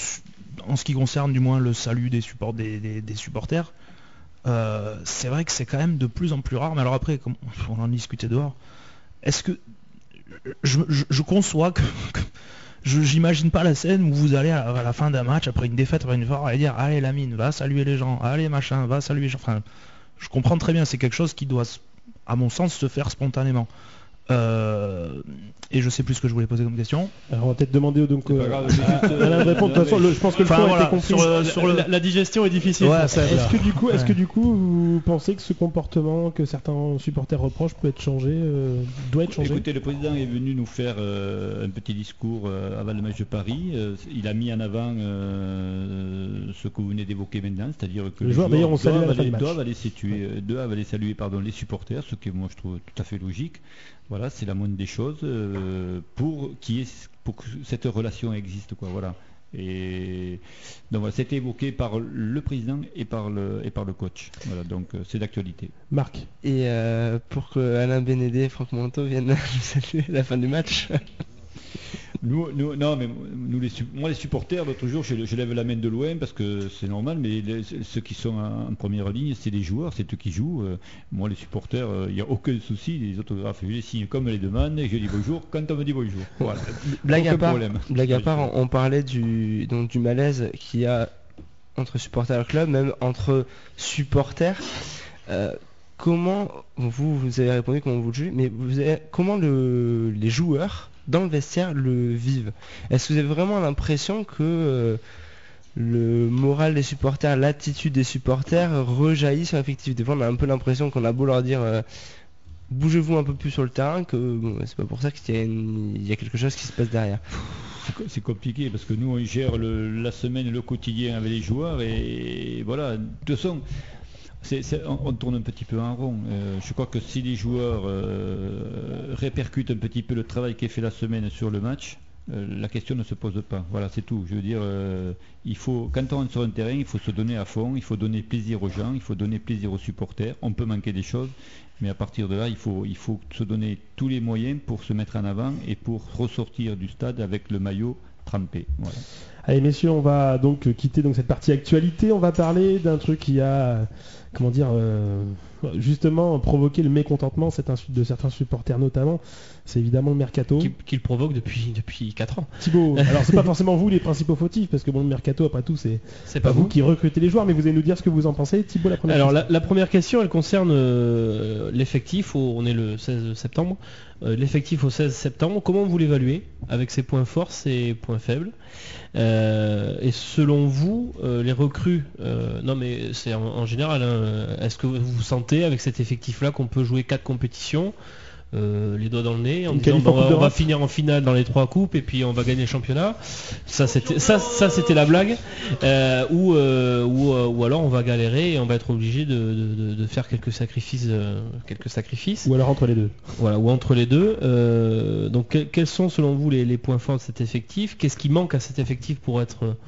en ce qui concerne du moins le salut des, support, des, des, des supporters, euh, c'est vrai que c'est quand même de plus en plus rare, mais alors après, comme on en discutait dehors, est-ce que je, je, je conçois que, que je, j'imagine pas la scène où vous allez à, à la fin d'un match, après une défaite, après une victoire, et dire allez Lamine, va saluer les gens, allez machin, va saluer les gens. Enfin, je comprends très bien, c'est quelque chose qui doit, à mon sens, se faire spontanément. Euh, et je sais plus ce que je voulais poser comme question. Alors on va peut-être demander donc euh, grave, à, à la réponse. De toute façon, le, je pense que le enfin, point voilà, a été compris. Sur, le, sur le... la, la digestion est difficile. Ouais, ça, est-ce que du coup, est-ce ouais. que du coup, vous pensez que ce comportement que certains supporters reprochent peut être changé, euh, doit être changé? Écoutez, le président est venu nous faire euh, un petit discours euh, avant le match de Paris. Euh, il a mis en avant euh, ce que vous venez d'évoquer maintenant, c'est-à-dire que les les joueurs, joueurs on doivent, aller, doivent aller saluer, ouais. doivent aller saluer pardon, les supporters, ce que moi je trouve tout à fait logique. Voilà, c'est la moindre des choses euh, pour, qui est, pour que cette relation existe, quoi. Voilà. Et donc voilà, c'était évoqué par le président et par le et par le coach. Voilà, donc euh, c'est d'actualité. Marc. Et euh, pour que Alain Bénédé et Franck Monteau viennent nous saluer à la fin du match. Nous, nous, non, mais nous les, moi les supporters, l'autre jour, je, je lève la main de loin parce que c'est normal, mais les, ceux qui sont en, en première ligne, c'est les joueurs, c'est eux qui jouent. Euh, moi, les supporters, il euh, n'y a aucun souci, les autographes, je les signe comme les demande et je dis bonjour quand on me dit bonjour. Voilà. Blague à part, problème. blague à part, on, on parlait du, donc, du malaise qu'il y a entre supporters et club, même entre supporters. Euh, comment, vous, vous avez répondu comment vous le jugez, mais vous avez, comment le, les joueurs dans le vestiaire le vivent? Est-ce que vous avez vraiment l'impression que euh, le moral des supporters, l'attitude des supporters rejaillit sur l'effectif? Des fois on a un peu l'impression qu'on a beau leur dire euh, bougez-vous un peu plus sur le terrain, que bon, c'est pas pour ça qu'il y a, une, il y a quelque chose qui se passe derrière. C'est compliqué parce que nous on gère le, la semaine et le quotidien avec les joueurs et, et voilà, de toute façon C'est, c'est, on, on tourne un petit peu en rond. Euh, je crois que si les joueurs euh, répercutent un petit peu le travail qui est fait la semaine sur le match, euh, la question ne se pose pas. Voilà, c'est tout. Je veux dire, euh, il faut, quand on rentre sur un terrain, il faut se donner à fond, il faut donner plaisir aux gens, il faut donner plaisir aux supporters. On peut manquer des choses, mais à partir de là, il faut, il faut se donner tous les moyens pour se mettre en avant et pour ressortir du stade avec le maillot trempé. Voilà. Allez messieurs, on va donc quitter donc cette partie actualité. On va parler d'un truc qui a, comment dire, euh, justement provoqué le mécontentement, cette insulte de certains supporters notamment. C'est évidemment le mercato. Qui, qui le provoque depuis depuis quatre ans. Thibaut, alors c'est pas forcément vous les principaux fautifs, parce que bon, le mercato après tout c'est, c'est pas, pas vous. vous qui recrutez les joueurs, mais vous allez nous dire ce que vous en pensez. Thibaut, la première Alors question. la, la première question, elle concerne euh, l'effectif. Au, on est le seize septembre. Euh, l'effectif au seize septembre. Comment vous l'évaluez avec ses points forts, ses points faibles? Euh, et selon vous, euh, les recrues, euh, non mais c'est en, en général, hein, est-ce que vous vous sentez avec cet effectif-là qu'on peut jouer quatre compétitions, euh, les doigts dans le nez, en Une disant qualif bon, en Coupe on va d'Europe. finir en finale dans les trois coupes et puis on va gagner le championnat? Ça c'était ça, ça c'était la blague. Euh, ou, euh, ou, euh, ou alors on va galérer et on va être obligé de, de, de, de faire quelques sacrifices, euh, quelques sacrifices. Ou alors entre les deux. Voilà, ou entre les deux. Euh, donc que- quels sont selon vous les, les points forts de cet effectif? Qu'est-ce qui manque à cet effectif pour être, euh,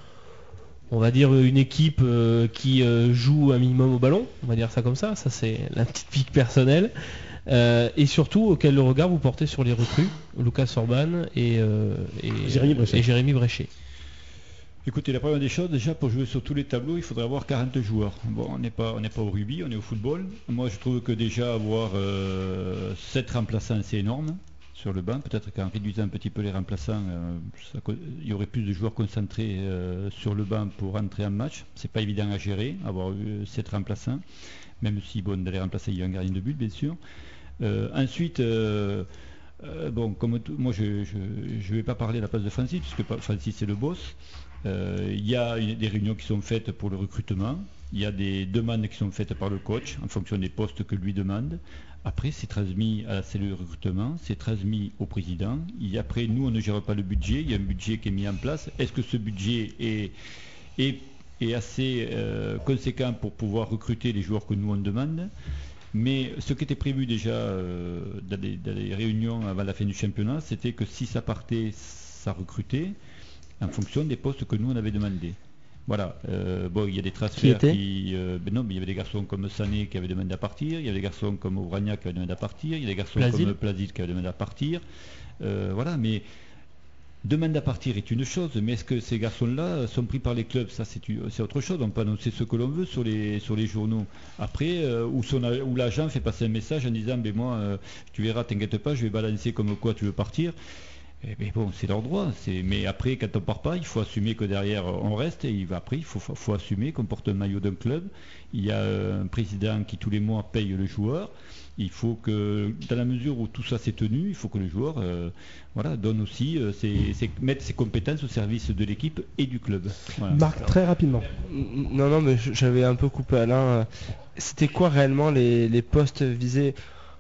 on va dire, une équipe euh, qui euh, joue un minimum au ballon? On va dire ça comme ça. Ça c'est la petite pique personnelle. Euh, et surtout, quel regard vous portez sur les recrues, Lucas Orban et, euh, et, Jérémy Bréchet. et Jérémy Bréchet? Écoutez, la première des choses, déjà pour jouer sur tous les tableaux, il faudrait avoir quarante joueurs. Bon, on n'est pas, on n'est pas au rugby, on est au football. Moi, je trouve que déjà avoir euh, sept remplaçants, c'est énorme sur le banc. Peut-être qu'en réduisant un petit peu les remplaçants, euh, ça co- il y aurait plus de joueurs concentrés euh, sur le banc pour entrer en match. C'est pas évident à gérer, avoir eu sept remplaçants, même si bon, dans les remplaçants, il y a un gardien de but, bien sûr. Euh, ensuite. Euh, euh, bon, comme tout, moi je ne vais pas parler à la place de Francis, puisque pa- Francis c'est le boss. Euh, Il y a une- des réunions qui sont faites pour le recrutement. Il y a des demandes qui sont faites par le coach en fonction des postes que lui demande. Après, c'est transmis à la cellule de recrutement, c'est transmis au président. Et après, nous, on ne gère pas le budget. Il y a un budget qui est mis en place. Est-ce que ce budget est, est, est assez euh, conséquent pour pouvoir recruter les joueurs que nous, on demande? Mais ce qui était prévu déjà euh, dans, les, dans les réunions avant la fin du championnat, c'était que si ça partait, ça recrutait en fonction des postes que nous on avait demandé. Voilà. Euh, bon, il y a des transferts Qui qui. euh, ben non, mais il y avait des garçons comme Sané qui avaient demandé à partir, il y avait des garçons comme Ouragna qui avaient demandé à partir, il y a des garçons Plasil. comme Plasil qui avaient demandé à partir. Euh, voilà, mais. Demander à partir est une chose, mais est-ce que ces garçons-là sont pris par les clubs? Ça, c'est u- c'est autre chose. On peut annoncer ce que l'on veut sur les, sur les journaux. Après, euh, où, son a- où l'agent fait passer un message en disant ben moi, euh, tu verras, t'inquiète pas, je vais balancer comme quoi tu veux partir. Eh ben bon, c'est leur droit. C'est- Mais après, quand on part pas, il faut assumer que derrière on reste. Et il va après, il faut, faut assumer qu'on porte un maillot d'un club. Il y a euh, un président qui tous les mois paye le joueur. Il faut que, dans la mesure où tout ça s'est tenu, il faut que le joueur euh, voilà, donne aussi, euh, ses, ses- mette ses compétences au service de l'équipe et du club. Voilà. Marc, très rapidement. Non, non, mais j'avais un peu coupé Alain. C'était quoi réellement les, les postes visés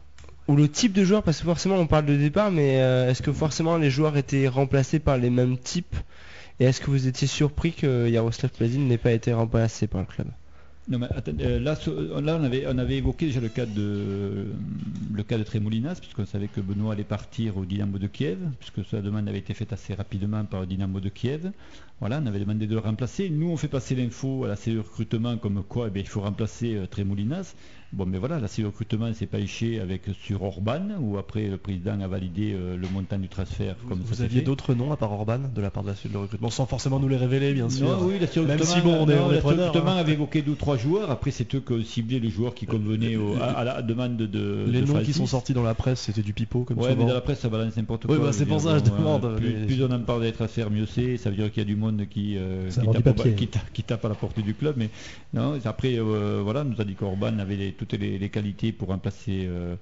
ou le type de joueur? Parce que forcément on parle de départ, mais euh, est-ce que forcément les joueurs étaient remplacés par les mêmes types? Et est-ce que vous étiez surpris que Jaroslav Plasil n'ait pas été remplacé par le club? Non, mais attendez, euh, là, ce- là, on, avait, on avait évoqué déjà le cas de, le cas de Tremoulinas, puisqu'on savait que Benoît allait partir au Dynamo de Kiev, puisque sa demande avait été faite assez rapidement par le Dynamo de Kiev. Voilà, on avait demandé de le remplacer. Nous, on fait passer l'info à la cellule recrutement comme quoi eh bien, il faut remplacer euh, Tremoulinas. Bon, mais voilà, la cellule recrutement s'est pas échée avec sur Orban, où après le président a validé euh, le montant du transfert. Comme Vous ça s'est aviez fait. d'autres noms à part Orban de la part de la suite de recrutement, sans forcément nous les révéler, bien sûr. Non, oui, la cellule Même recrutement, si bon, on est, non, on est la cellule preneur, recrutement hein. avait évoqué deux ou trois joueurs. Après, c'est eux qui ont ciblé les joueurs qui convenaient au- à, à la demande de. Les de noms qui Francis. sont sortis dans la presse, c'était du pipeau comme Ouais, souvent. mais dans la presse, ça balance n'importe Oui, quoi. bah, c'est veux pour dire, ça, je bon, demande, euh, Plus, les- plus on en parle des transferts, mieux c'est. Ça veut dire qu'il y a du monde qui, euh, Ça qui, vend du tape, au- papier. qui ta- qui tape à la porte du club. Mais non, après, euh, voilà, on nous a dit qu'Orban avait les- toutes les, les qualités pour remplacer euh,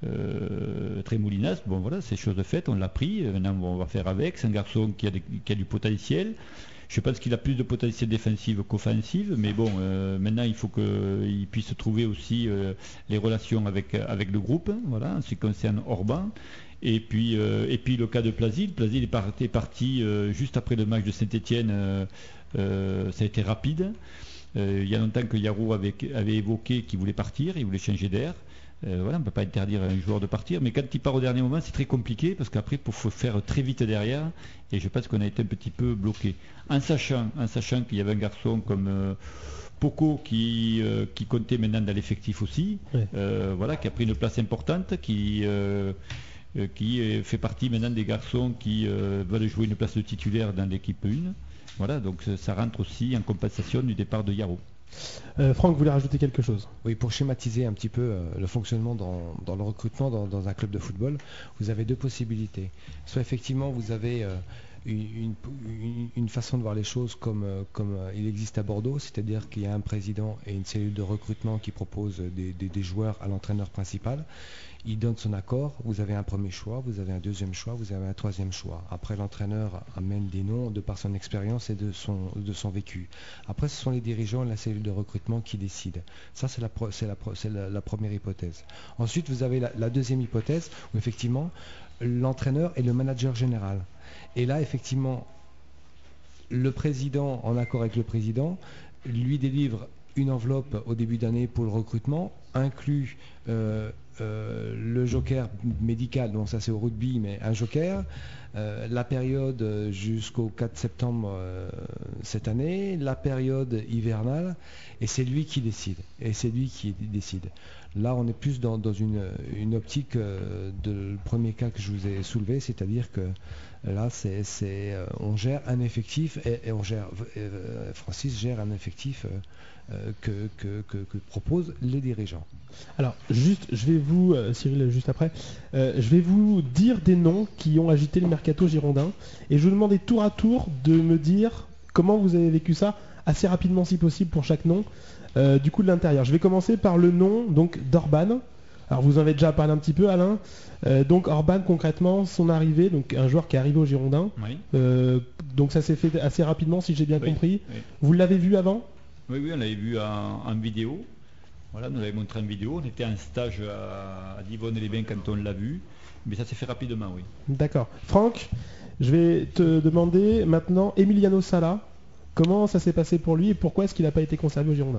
euh, Tremoulinas. Bon, voilà, c'est chose de faite, on l'a pris. Maintenant, on va faire avec. C'est un garçon qui a, des- qui a du potentiel. Je pense qu'il a plus de potentiel défensif qu'offensif, mais bon, euh, maintenant il faut qu'il puisse trouver aussi euh, les relations avec, avec le groupe, voilà, en ce qui concerne Orban. Et puis, euh, et puis le cas de Plasil, Plasil est parti, est parti euh, juste après le match de Saint-Etienne, euh, euh, ça a été rapide. Euh, il y a longtemps que Yarou avait, avait évoqué qu'il voulait partir, il voulait changer d'air. Euh, voilà, on ne peut pas interdire à un joueur de partir, mais quand il part au dernier moment, c'est très compliqué parce qu'après, il faut faire très vite derrière. Et je pense qu'on a été un petit peu bloqué. En sachant, en sachant qu'il y avait un garçon comme euh, Poco qui, euh, qui comptait maintenant dans l'effectif aussi, Ouais. euh, voilà, qui a pris une place importante, qui, euh, euh, qui euh, fait partie maintenant des garçons qui euh, veulent jouer une place de titulaire dans l'équipe un. Voilà, donc ça rentre aussi en compensation du départ de Yaro. Euh, Franck voulait rajouter quelque chose. Oui, pour schématiser un petit peu euh, le fonctionnement dans, dans le recrutement dans, dans un club de football, vous avez deux possibilités. Soit effectivement vous avez euh, une, une, une façon de voir les choses comme, euh, comme euh, il existe à Bordeaux, c'est-à-dire qu'il y a un président et une cellule de recrutement qui propose des, des, des joueurs à l'entraîneur principal. Il donne son accord, vous avez un premier choix, vous avez un deuxième choix, vous avez un troisième choix. Après, l'entraîneur amène des noms de par son expérience et de son, de son vécu. Après, ce sont les dirigeants et la cellule de recrutement qui décident. Ça, c'est la, c'est la, c'est la, la première hypothèse. Ensuite, vous avez la, la deuxième hypothèse où effectivement, l'entraîneur est le manager général. Et là, effectivement, le président, en accord avec le président, lui délivre une enveloppe au début d'année pour le recrutement, inclut euh, euh, le joker médical, donc ça c'est au rugby, mais un joker, euh, la période jusqu'au quatre septembre euh, cette année, la période hivernale, et c'est lui qui décide. Et c'est lui qui décide. Là, on est plus dans, dans une, une optique euh, de le premier cas que je vous ai soulevé, c'est-à-dire que là, c'est, c'est, euh, on gère un effectif et, et on gère, euh, Francis gère un effectif euh, euh, que, que, que, que proposent les dirigeants. Alors, juste, je vais vous, euh, Cyril, juste après, euh, je vais vous dire des noms qui ont agité le mercato girondin et je vous demandais tour à tour de me dire comment vous avez vécu ça, assez rapidement si possible pour chaque nom, euh, du coup de l'intérieur. Je vais commencer par le nom donc d'Orban. Alors, vous en avez déjà parlé un petit peu, Alain. Euh, donc, Orban, concrètement, son arrivée, donc un joueur qui est arrivé au Girondin. Oui. Euh, donc, ça s'est fait assez rapidement, si j'ai bien Oui, compris. oui. Vous l'avez vu avant ? Oui, oui, on l'avait vu en, en vidéo. Voilà, nous l'avait montré en vidéo. On était en stage à, à Divonne-les-Bains quand on l'a vu. Mais ça s'est fait rapidement, oui. D'accord. Franck, je vais te demander maintenant Emiliano Sala. Comment ça s'est passé pour lui et pourquoi est-ce qu'il n'a pas été conservé au Girondin ?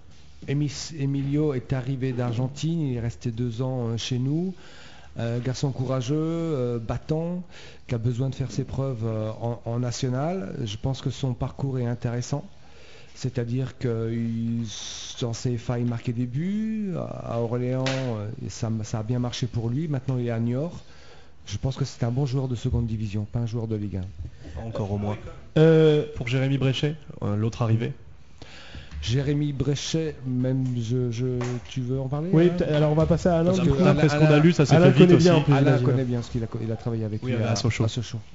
Emilio est arrivé d'Argentine, il est resté deux ans euh, chez nous. Euh, garçon courageux, euh, battant, qui a besoin de faire ses preuves euh, en, en national. Je pense que son parcours est intéressant. C'est-à-dire qu'en C F A, il marquait des buts. À Orléans, euh, ça, ça a bien marché pour lui. Maintenant, il est à Niort. Je pense que c'est un bon joueur de seconde division, pas un joueur de Ligue un. Encore au moins. Euh, Pour Jérémy Bréchet, euh, l'autre arrivé. Jérémy Bréchet, même je, je, tu veux en parler Oui, hein t- alors on va passer à Alain. Parce du que coup. Alain- Après ce qu'on a Alain- lu, ça s'est Alain fait vite connaît aussi. bien en plus. Alain j'imagine. connaît bien parce qu'il a, il a travaillé avec Oui, lui à Sochaux.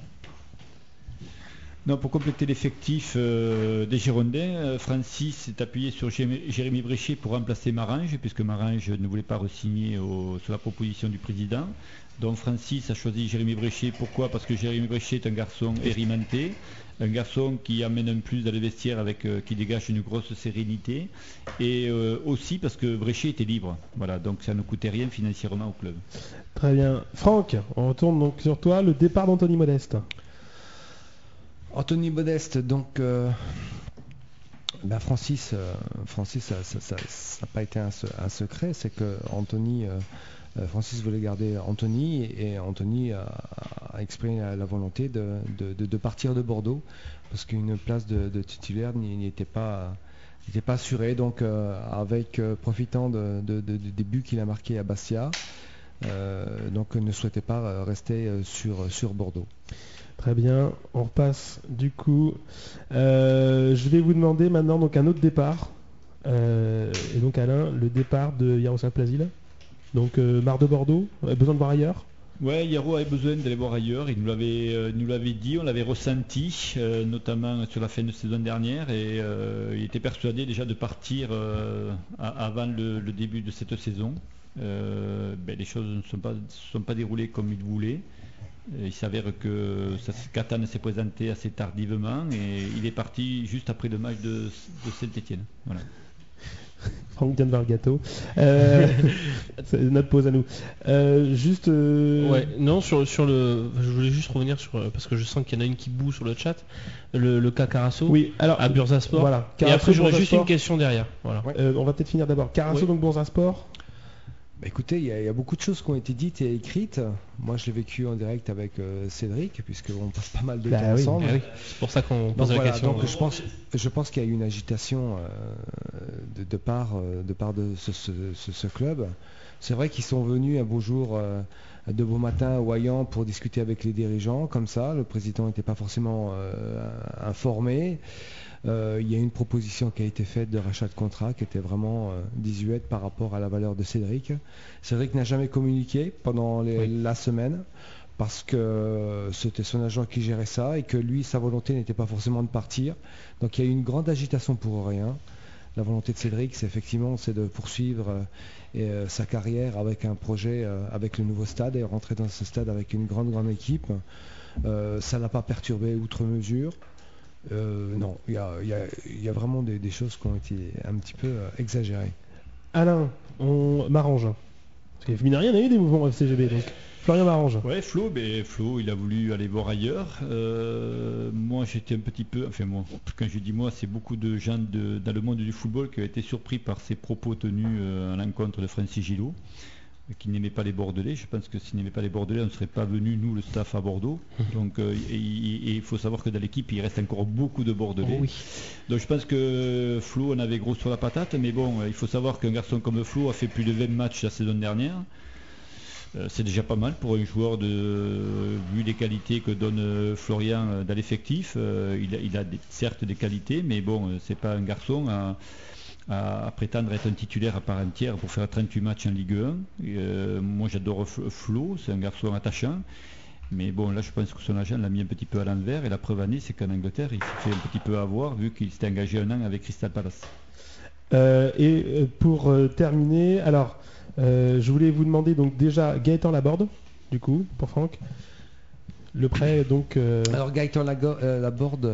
Non, pour compléter l'effectif euh, des Girondins, euh, Francis s'est appuyé sur Jé- Jérémy Bréchet pour remplacer Marange, puisque Marange ne voulait pas re-signer au- sur la proposition du président. Donc Francis a choisi Jérémy Bréchet. Pourquoi ? Parce que Jérémy Bréchet est un garçon expérimenté, un garçon qui amène un plus dans le vestiaire, avec, euh, qui dégage une grosse sérénité, et euh, aussi parce que Bréchet était libre. Voilà, donc ça ne coûtait rien financièrement au club. Très bien. Franck, on retourne donc sur toi. Le départ d'Anthony Modeste. Anthony Modeste, donc euh, ben Francis, euh, Francis, ça n'a pas été un, se- un secret, c'est que Anthony, euh, euh, Francis voulait garder Anthony et Anthony a, a exprimé la, la volonté de, de- de- de partir de Bordeaux parce qu'une place de, de titulaire n'y n'y était pas, n'était pas assurée. Donc euh, avec euh, profitant de, de- de- des buts qu'il a marqués à Bastia, euh, donc ne souhaitait pas euh, rester euh, sur, sur Bordeaux. Très bien, on repasse du coup. Euh, je vais vous demander maintenant donc un autre départ. Euh, et donc Alain, le départ de Yaroslav Plazil. Donc euh, marre de Bordeaux, euh, besoin de voir ailleurs. Ouais, Yaro avait besoin d'aller voir ailleurs. Il nous l'avait, euh, nous l'avait dit, on l'avait ressenti, euh, notamment sur la fin de saison dernière, et euh, il était persuadé déjà de partir euh, à- avant le, le début de cette saison. Euh, ben, les choses ne sont pas, se sont pas déroulées comme il voulait. Euh, Il s'avère que ça, Catane s'est présenté assez tardivement et il est parti juste après le match de, de Saint-Étienne. Voilà. Franck vient de voir le gâteau. Euh, c'est notre pause à nous. Euh, juste. euh, Ouais, non, sur, sur le. Je voulais juste revenir sur. euh, Parce que je sens qu'il y en a une qui boue sur le chat. Le, le cas Carasso Oui, alors. à Bursaspor. Voilà. Et après, j'aurais juste Bursaspor. une question derrière. Voilà. Euh, on va peut-être finir d'abord. Carasso, Oui. donc Bonza Sport. Bah, écoutez, il y, y a beaucoup de choses qui ont été dites et écrites. Moi, je l'ai vécu en direct avec euh, Cédric, puisqu'on passe pas mal de bah, temps oui, ensemble. bah oui. C'est pour ça qu'on Donc, pose la voilà, question. donc je pense, je pense qu'il y a eu une agitation euh, de, de part, euh, de part de ce, ce, ce, ce club. C'est vrai qu'ils sont venus un beau jour, euh, de beau matin à Ouayant pour discuter avec les dirigeants, comme ça. Le président n'était pas forcément euh, informé. Euh, il y a une proposition qui a été faite de rachat de contrat qui était vraiment euh, désuète par rapport à la valeur de Cédric. Cédric n'a jamais communiqué pendant les, oui. la semaine parce que c'était son agent qui gérait ça et que lui, sa volonté n'était pas forcément de partir. Donc il y a eu une grande agitation pour rien. La volonté de Cédric, c'est effectivement c'est de poursuivre euh, et, euh, sa carrière avec un projet, euh, avec le nouveau stade et rentrer dans ce stade avec une grande, grande équipe. Euh, ça ne l'a pas perturbé outre mesure. Euh, non, il y a, y, a, y a vraiment des, des choses qui ont été un petit peu euh, exagérées. Alain, on m'arrange. Parce que mine de rien, il y a eu des mouvements F C G B, donc Florian m'arrange. Ouais, Flo, mais Flo, il a voulu aller voir ailleurs. Euh, moi, j'étais un petit peu, enfin moi, quand je dis moi, c'est beaucoup de gens de, dans le monde du football qui ont été surpris par ses propos tenus euh, à l'encontre de Francis Gillot, qui n'aimait pas les Bordelais. Je pense que s'il n'aimait pas les Bordelais, on ne serait pas venu, nous, le staff, à Bordeaux. Donc, euh, et, et il faut savoir que dans l'équipe, il reste encore beaucoup de Bordelais. Oh oui. Donc, je pense que Flo en avait gros sur la patate. Mais bon, il faut savoir qu'un garçon comme Flo a fait plus de vingt matchs la saison dernière. Euh, c'est déjà pas mal pour un joueur de, euh, vu les qualités que donne euh, Florian euh, dans l'effectif. Euh, il a, il a des, certes des qualités, mais bon, euh, c'est pas un garçon à... À, à prétendre être un titulaire à part entière pour faire trente-huit matchs en Ligue un. Et, euh, moi j'adore Flo, c'est un garçon attachant. Mais bon, là je pense que son agent l'a mis un petit peu à l'envers. Et la preuve année, c'est qu'en Angleterre, il s'est fait un petit peu avoir vu qu'il s'était engagé un an avec Crystal Palace. Euh, et pour euh, terminer, alors euh, je voulais vous demander donc déjà Gaëtan Laborde, du coup, pour Franck. Le prêt donc. Euh... Alors Gaëtan euh, Laborde.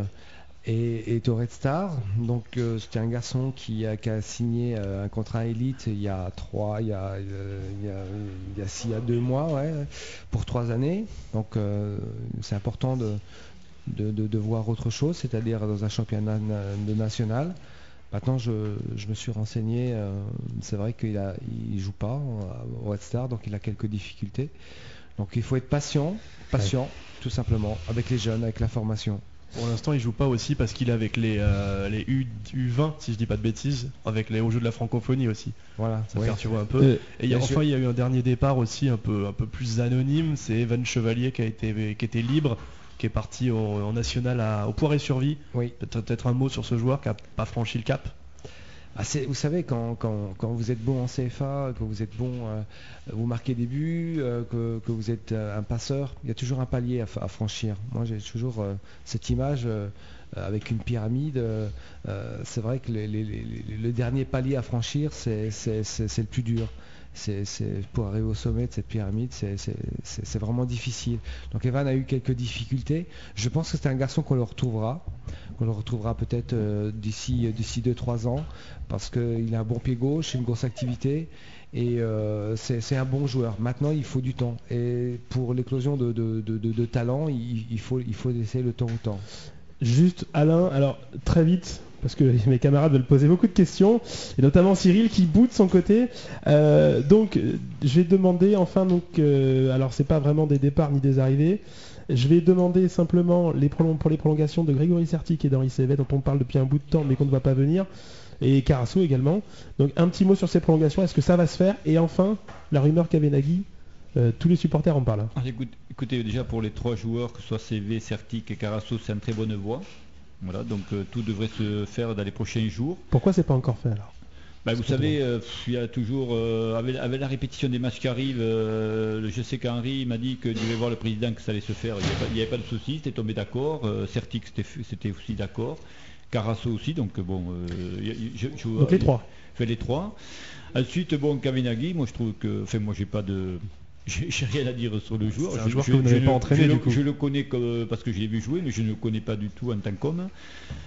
Et, et au Red Star, donc euh, c'était un garçon qui a, qui a signé euh, un contrat élite il y a trois, il y a, euh, il y a, il y a, six, il y a deux mois, ouais, pour trois années. Donc euh, c'est important de, de, de, de voir autre chose, c'est-à-dire dans un championnat de national. Maintenant, je, je me suis renseigné, euh, c'est vrai qu'il ne joue pas au Red Star, donc il a quelques difficultés. Donc il faut être patient, patient, ouais. Tout simplement, avec les jeunes, avec la formation. Pour l'instant, il joue pas aussi parce qu'il est avec les, euh, les U vingt, si je dis pas de bêtises, avec les hauts jeux de la francophonie aussi. Voilà, ça ouais. perturbe un peu. Euh, et y a, enfin, il y a eu un dernier départ aussi un peu, un peu plus anonyme. C'est Evan Chevalier qui a été, qui était libre, qui est parti au, en national à, au Poiré-sur-Vie. Oui. Peut-être, peut-être un mot sur ce joueur qui a pas franchi le cap. Ah, c'est, vous savez, quand, quand, quand vous êtes bon en C F A, que vous êtes bon, euh, vous marquez des buts, euh, que, que vous êtes euh, un passeur, il y a toujours un palier à, à franchir. Moi, j'ai toujours euh, cette image euh, avec une pyramide. Euh, c'est vrai que les, les, les, le dernier palier à franchir, c'est, c'est, c'est, c'est le plus dur. C'est, c'est, pour arriver au sommet de cette pyramide, c'est, c'est, c'est, c'est vraiment difficile. Donc Evan a eu quelques difficultés. Je pense que c'est un garçon qu'on le retrouvera, qu'on le retrouvera peut-être euh, d'ici, d'ici deux trois ans, parce qu'il a un bon pied gauche, une grosse activité, et euh, c'est, c'est un bon joueur. Maintenant, il faut du temps. Et pour l'éclosion de, de, de, de, de talent, il, il, faut, il faut laisser le temps au temps. Juste Alain, alors très vite, parce que mes camarades veulent poser beaucoup de questions, et notamment Cyril qui bout de son côté. Euh, donc, je vais demander enfin, donc, euh, alors c'est pas vraiment des départs ni des arrivées. Je vais demander simplement les prolong- pour les prolongations de Grégory Sertic et d'Henri Cévet, dont on parle depuis un bout de temps, mais qu'on ne va pas venir, et Carasso également. Donc, un petit mot sur ces prolongations. Est-ce que ça va se faire? Et enfin, la rumeur Kavenaghi. Euh, tous les supporters en parlent. Ah, écoute, écoutez, déjà pour les trois joueurs, que ce soit C V, Sertic et Carasso, c'est en très bonne voie. Voilà, donc euh, tout devrait se faire dans les prochains jours. Pourquoi c'est pas encore fait alors? Bah, vous savez, euh, il y a toujours, euh, avec, avec la répétition des matchs qui arrivent, euh, je sais qu'Henri m'a dit qu'il devait voir le président que ça allait se faire. Il n'y avait, avait pas de souci, c'était tombé d'accord. Euh, Sertic c'était, c'était aussi d'accord. Carasso aussi, donc bon. Euh, je, je, donc les trois. Fait les trois. Ensuite, bon, Kavenaghi, moi je trouve que, enfin moi j'ai pas de. J'ai, j'ai rien à dire sur le joueur. C'est un je, joueur je, que vous n'avez je, pas entraîné je, du le, coup. Je le connais comme, parce que je l'ai vu jouer, mais je ne le connais pas du tout en tant qu'homme.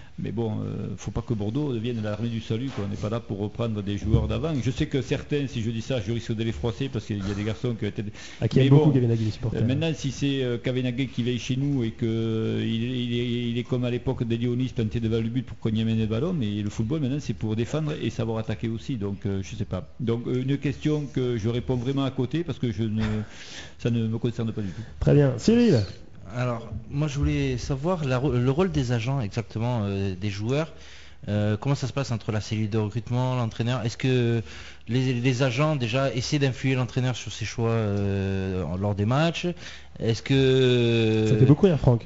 Mais bon, euh, faut pas que Bordeaux devienne l'armée du salut, quoi. On n'est pas là pour reprendre des joueurs d'avant. Je sais que certains, si je dis ça, je risque de les froisser parce qu'il y a des garçons qui ont été. À qui aime Mais beaucoup bon, Kavenaghi, les supporters. euh, maintenant, si c'est euh, Kavenaghi qui veille chez nous et que euh, il, est- il est, il est comme à l'époque des Dionis planté devant le but pour qu'on y amène le ballon, mais le football maintenant c'est pour défendre et savoir attaquer aussi. Donc euh, je sais pas. Donc euh, une question que je réponds vraiment à côté parce que je ne, ça ne me concerne pas du tout. Très bien. Cyril. Alors, moi je voulais savoir la ro- le rôle des agents exactement, euh, des joueurs. Euh, comment ça se passe entre la cellule de recrutement, l'entraîneur? Est-ce que les, les agents déjà essaient d'influer l'entraîneur sur ses choix euh, lors des matchs? Est-ce que Ça fait beaucoup rire, Franck.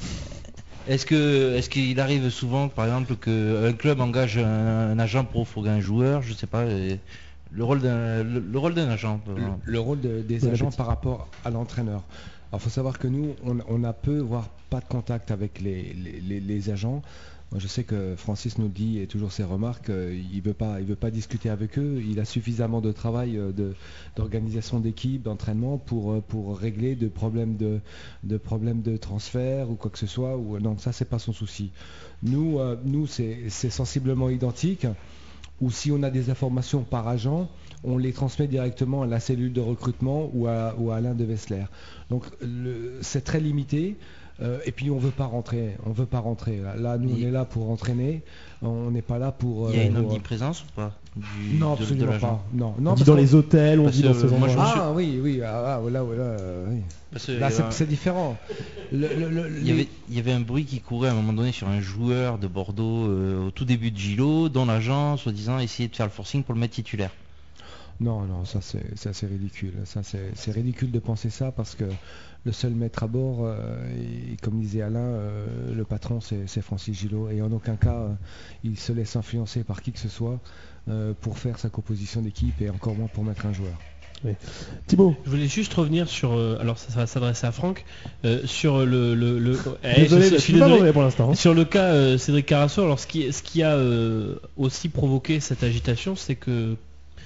est-ce que est-ce qu'il arrive souvent, par exemple, qu'un club engage un, un agent pour fourguer un joueur? Je sais pas. euh, Le rôle d'un le, le rôle d'un agent. euh, Le, le rôle de- des Bon agents appétit. par rapport à l'entraîneur. Alors, il faut savoir que nous, on, on a peu, voire pas de contact avec les, les- les- les agents. Moi, je sais que Francis nous le dit et toujours ses remarques, euh, il veut pas, il veut pas discuter avec eux. Il a suffisamment de travail euh, de- d'organisation d'équipe, d'entraînement pour, euh, pour régler de problèmes de, de problèmes de transfert ou quoi que ce soit. Ou, non, ça c'est pas son souci. Nous, euh, nous c'est c'est sensiblement identique. Ou si on a des informations par agent, on les transmet directement à la cellule de recrutement ou à, ou à Alain de Wessler. Donc le- c'est très limité. euh, et puis on veut pas rentrer, on veut pas rentrer. Là, Là, nous Il- on est là pour entraîner. On n'est pas là pour. Il y a euh, une pour- omniprésence ou pas du, Non, de- de absolument l'agent? pas. Non, On non. dit parce dans qu'on- les hôtels, on Parce dit dans que, ces euh, moi, endroits. je me Ah oui, oui. Ah, ah, là, là, euh, oui. Parce que, Là, c'est euh, c'est différent. Le- le- le- Il y, les- avait, il y avait un bruit qui courait à un moment donné sur un joueur de Bordeaux euh, au tout début de Gilo, dont l'agent, soi-disant, essayait de faire le forcing pour le mettre titulaire. Non, non, ça c'est ça, c'est ridicule. Ça c'est c'est ridicule de penser ça parce que le seul maître à bord, euh, et, comme disait Alain, euh, le patron c'est c'est Francis Gillot et en aucun cas euh, il se laisse influencer par qui que ce soit euh, pour faire sa composition d'équipe et encore moins pour mettre un joueur. Thibaut. Je voulais juste revenir sur, euh, alors ça, ça va s'adresser à Franck, euh, sur le... le, le- Eh, Désolé, je, je je suis suis pas désolé. mauvais pour l'instant. hein. Sur le cas euh, Cédric Carasso, alors ce qui, ce qui a euh, aussi provoqué cette agitation, c'est que,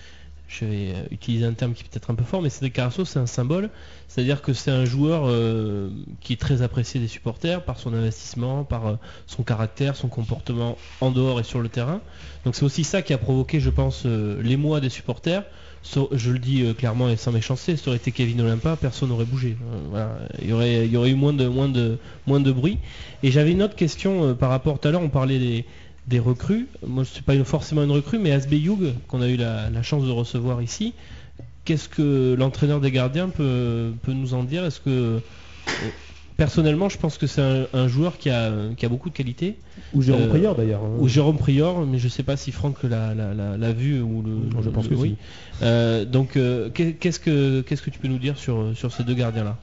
je vais euh, utiliser un terme qui est peut-être un peu fort, mais Cédric Carasso c'est un symbole, c'est-à-dire que c'est un joueur euh, qui est très apprécié des supporters par son investissement, par euh, son caractère, son comportement en dehors et sur le terrain. Donc c'est aussi ça qui a provoqué, je pense, euh, l'émoi des supporters. So- je le dis euh, clairement et sans méchanceté, ça aurait été Kevin Olympa, personne n'aurait bougé. Euh, voilà. il, y aurait, il y aurait eu moins de, moins de, moins de bruit. Et j'avais une autre question euh, par rapport, tout à l'heure on parlait des, des recrues. Moi je ne suis pas une- forcément une recrue, mais Asbeyoug, qu'on a eu la, la chance de recevoir ici, qu'est-ce que l'entraîneur des gardiens peut, peut nous en dire? Est-ce que euh, personnellement je pense que c'est un, un joueur qui a, qui a beaucoup de qualité. Ou Jérôme Euh, Prieur d'ailleurs. hein. Ou Jérôme Prior, mais je sais pas si Franck l'a, l'a- l'a- l'a vu ou le. Non, je pense le- que oui. Euh, donc euh, qu'est- qu'est-ce que qu'est-ce que tu peux nous dire sur sur ces deux gardiens là?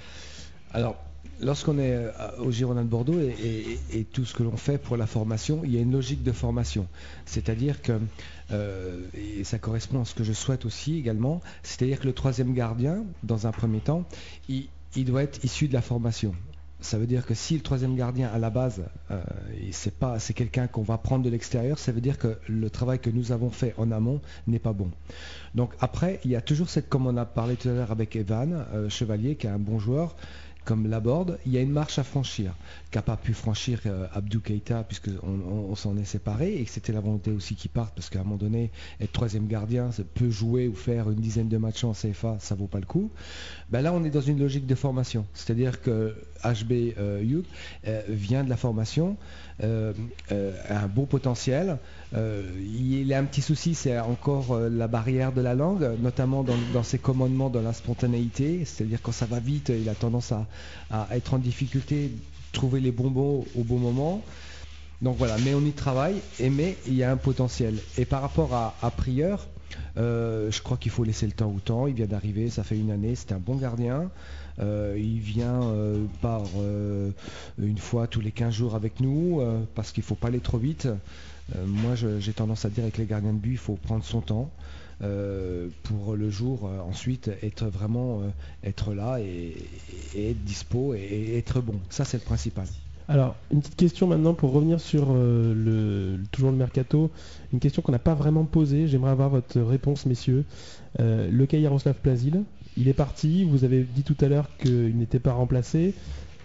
Alors, lorsqu'on est euh, au Girondin de Bordeaux et, et- et tout ce que l'on fait pour la formation, il y a une logique de formation. C'est-à-dire que, euh, et ça correspond à ce que je souhaite aussi également, c'est-à-dire que le troisième gardien, dans un premier temps, il, il doit être issu de la formation. Ça veut dire que si le troisième gardien à la base, euh, et c'est pas, c'est quelqu'un qu'on va prendre de l'extérieur, ça veut dire que le travail que nous avons fait en amont n'est pas bon. Donc après, il y a toujours cette, comme on a parlé tout à l'heure avec Evan euh, Chevalier, qui est un bon joueur, comme Laborde, il y a une marche à franchir, qu'a pas pu franchir euh, Abdou Keïta, puisqu'on on, on s'en est séparés, et que c'était la volonté aussi qu'il parte, parce qu'à un moment donné, être troisième gardien, ça peut jouer ou faire une dizaine de matchs en C F A, ça vaut pas le coup. Ben là, on est dans une logique de formation, c'est-à-dire que H B euh, Hughes euh, vient de la formation, euh, euh, a un beau potentiel. Euh, il a un petit souci, c'est encore euh, la barrière de la langue, notamment dans, dans ses commandements, dans la spontanéité, c'est-à-dire quand ça va vite, il a tendance à, à être en difficulté, trouver les bons mots au bon moment. Donc voilà, mais on y travaille, et mais il y a un potentiel. Et par rapport à, à Prieur, euh, je crois qu'il faut laisser le temps au temps. Il vient d'arriver, ça fait une année, c'est un bon gardien. Euh, il vient euh, par euh, une fois tous les quinze jours avec nous, euh, parce qu'il ne faut pas aller trop vite. Euh, moi, je- j'ai tendance à dire avec les gardiens de but, il faut prendre son temps. euh, pour le jour euh, ensuite être vraiment euh, être là et, et être dispo et, et être bon. Ça c'est le principal. Alors, une petite question maintenant pour revenir sur euh, le, toujours le mercato. Une question qu'on n'a pas vraiment posée. J'aimerais avoir votre réponse, messieurs. Euh, le cas Yaroslav Plazil, il est parti. Vous avez dit tout à l'heure qu'il n'était pas remplacé.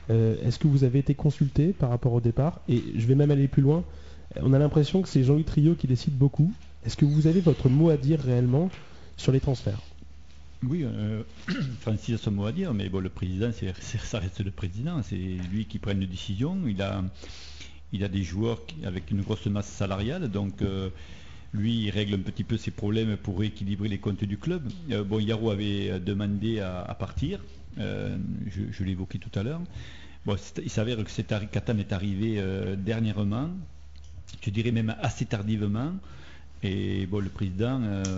Euh, est-ce que vous avez été consulté par rapport au départ? Et je vais même aller plus loin. On a l'impression que c'est Jean-Louis Trio qui décide beaucoup. Est-ce que vous avez votre mot à dire réellement sur les transferts? Oui, euh, Francis a son mot à dire, mais bon, le président, c'est, c'est, ça reste le président, c'est lui qui prend une décision. Il a, il a des joueurs qui, avec une grosse masse salariale, donc euh, lui, il règle un petit peu ses problèmes pour rééquilibrer les comptes du club. Euh, bon, Yaro avait demandé à, à partir, euh, je, je l'ai évoqué tout à l'heure. Bon, il s'avère que cet arri- Catane est arrivé euh, dernièrement, je dirais même assez tardivement. Et bon, le président,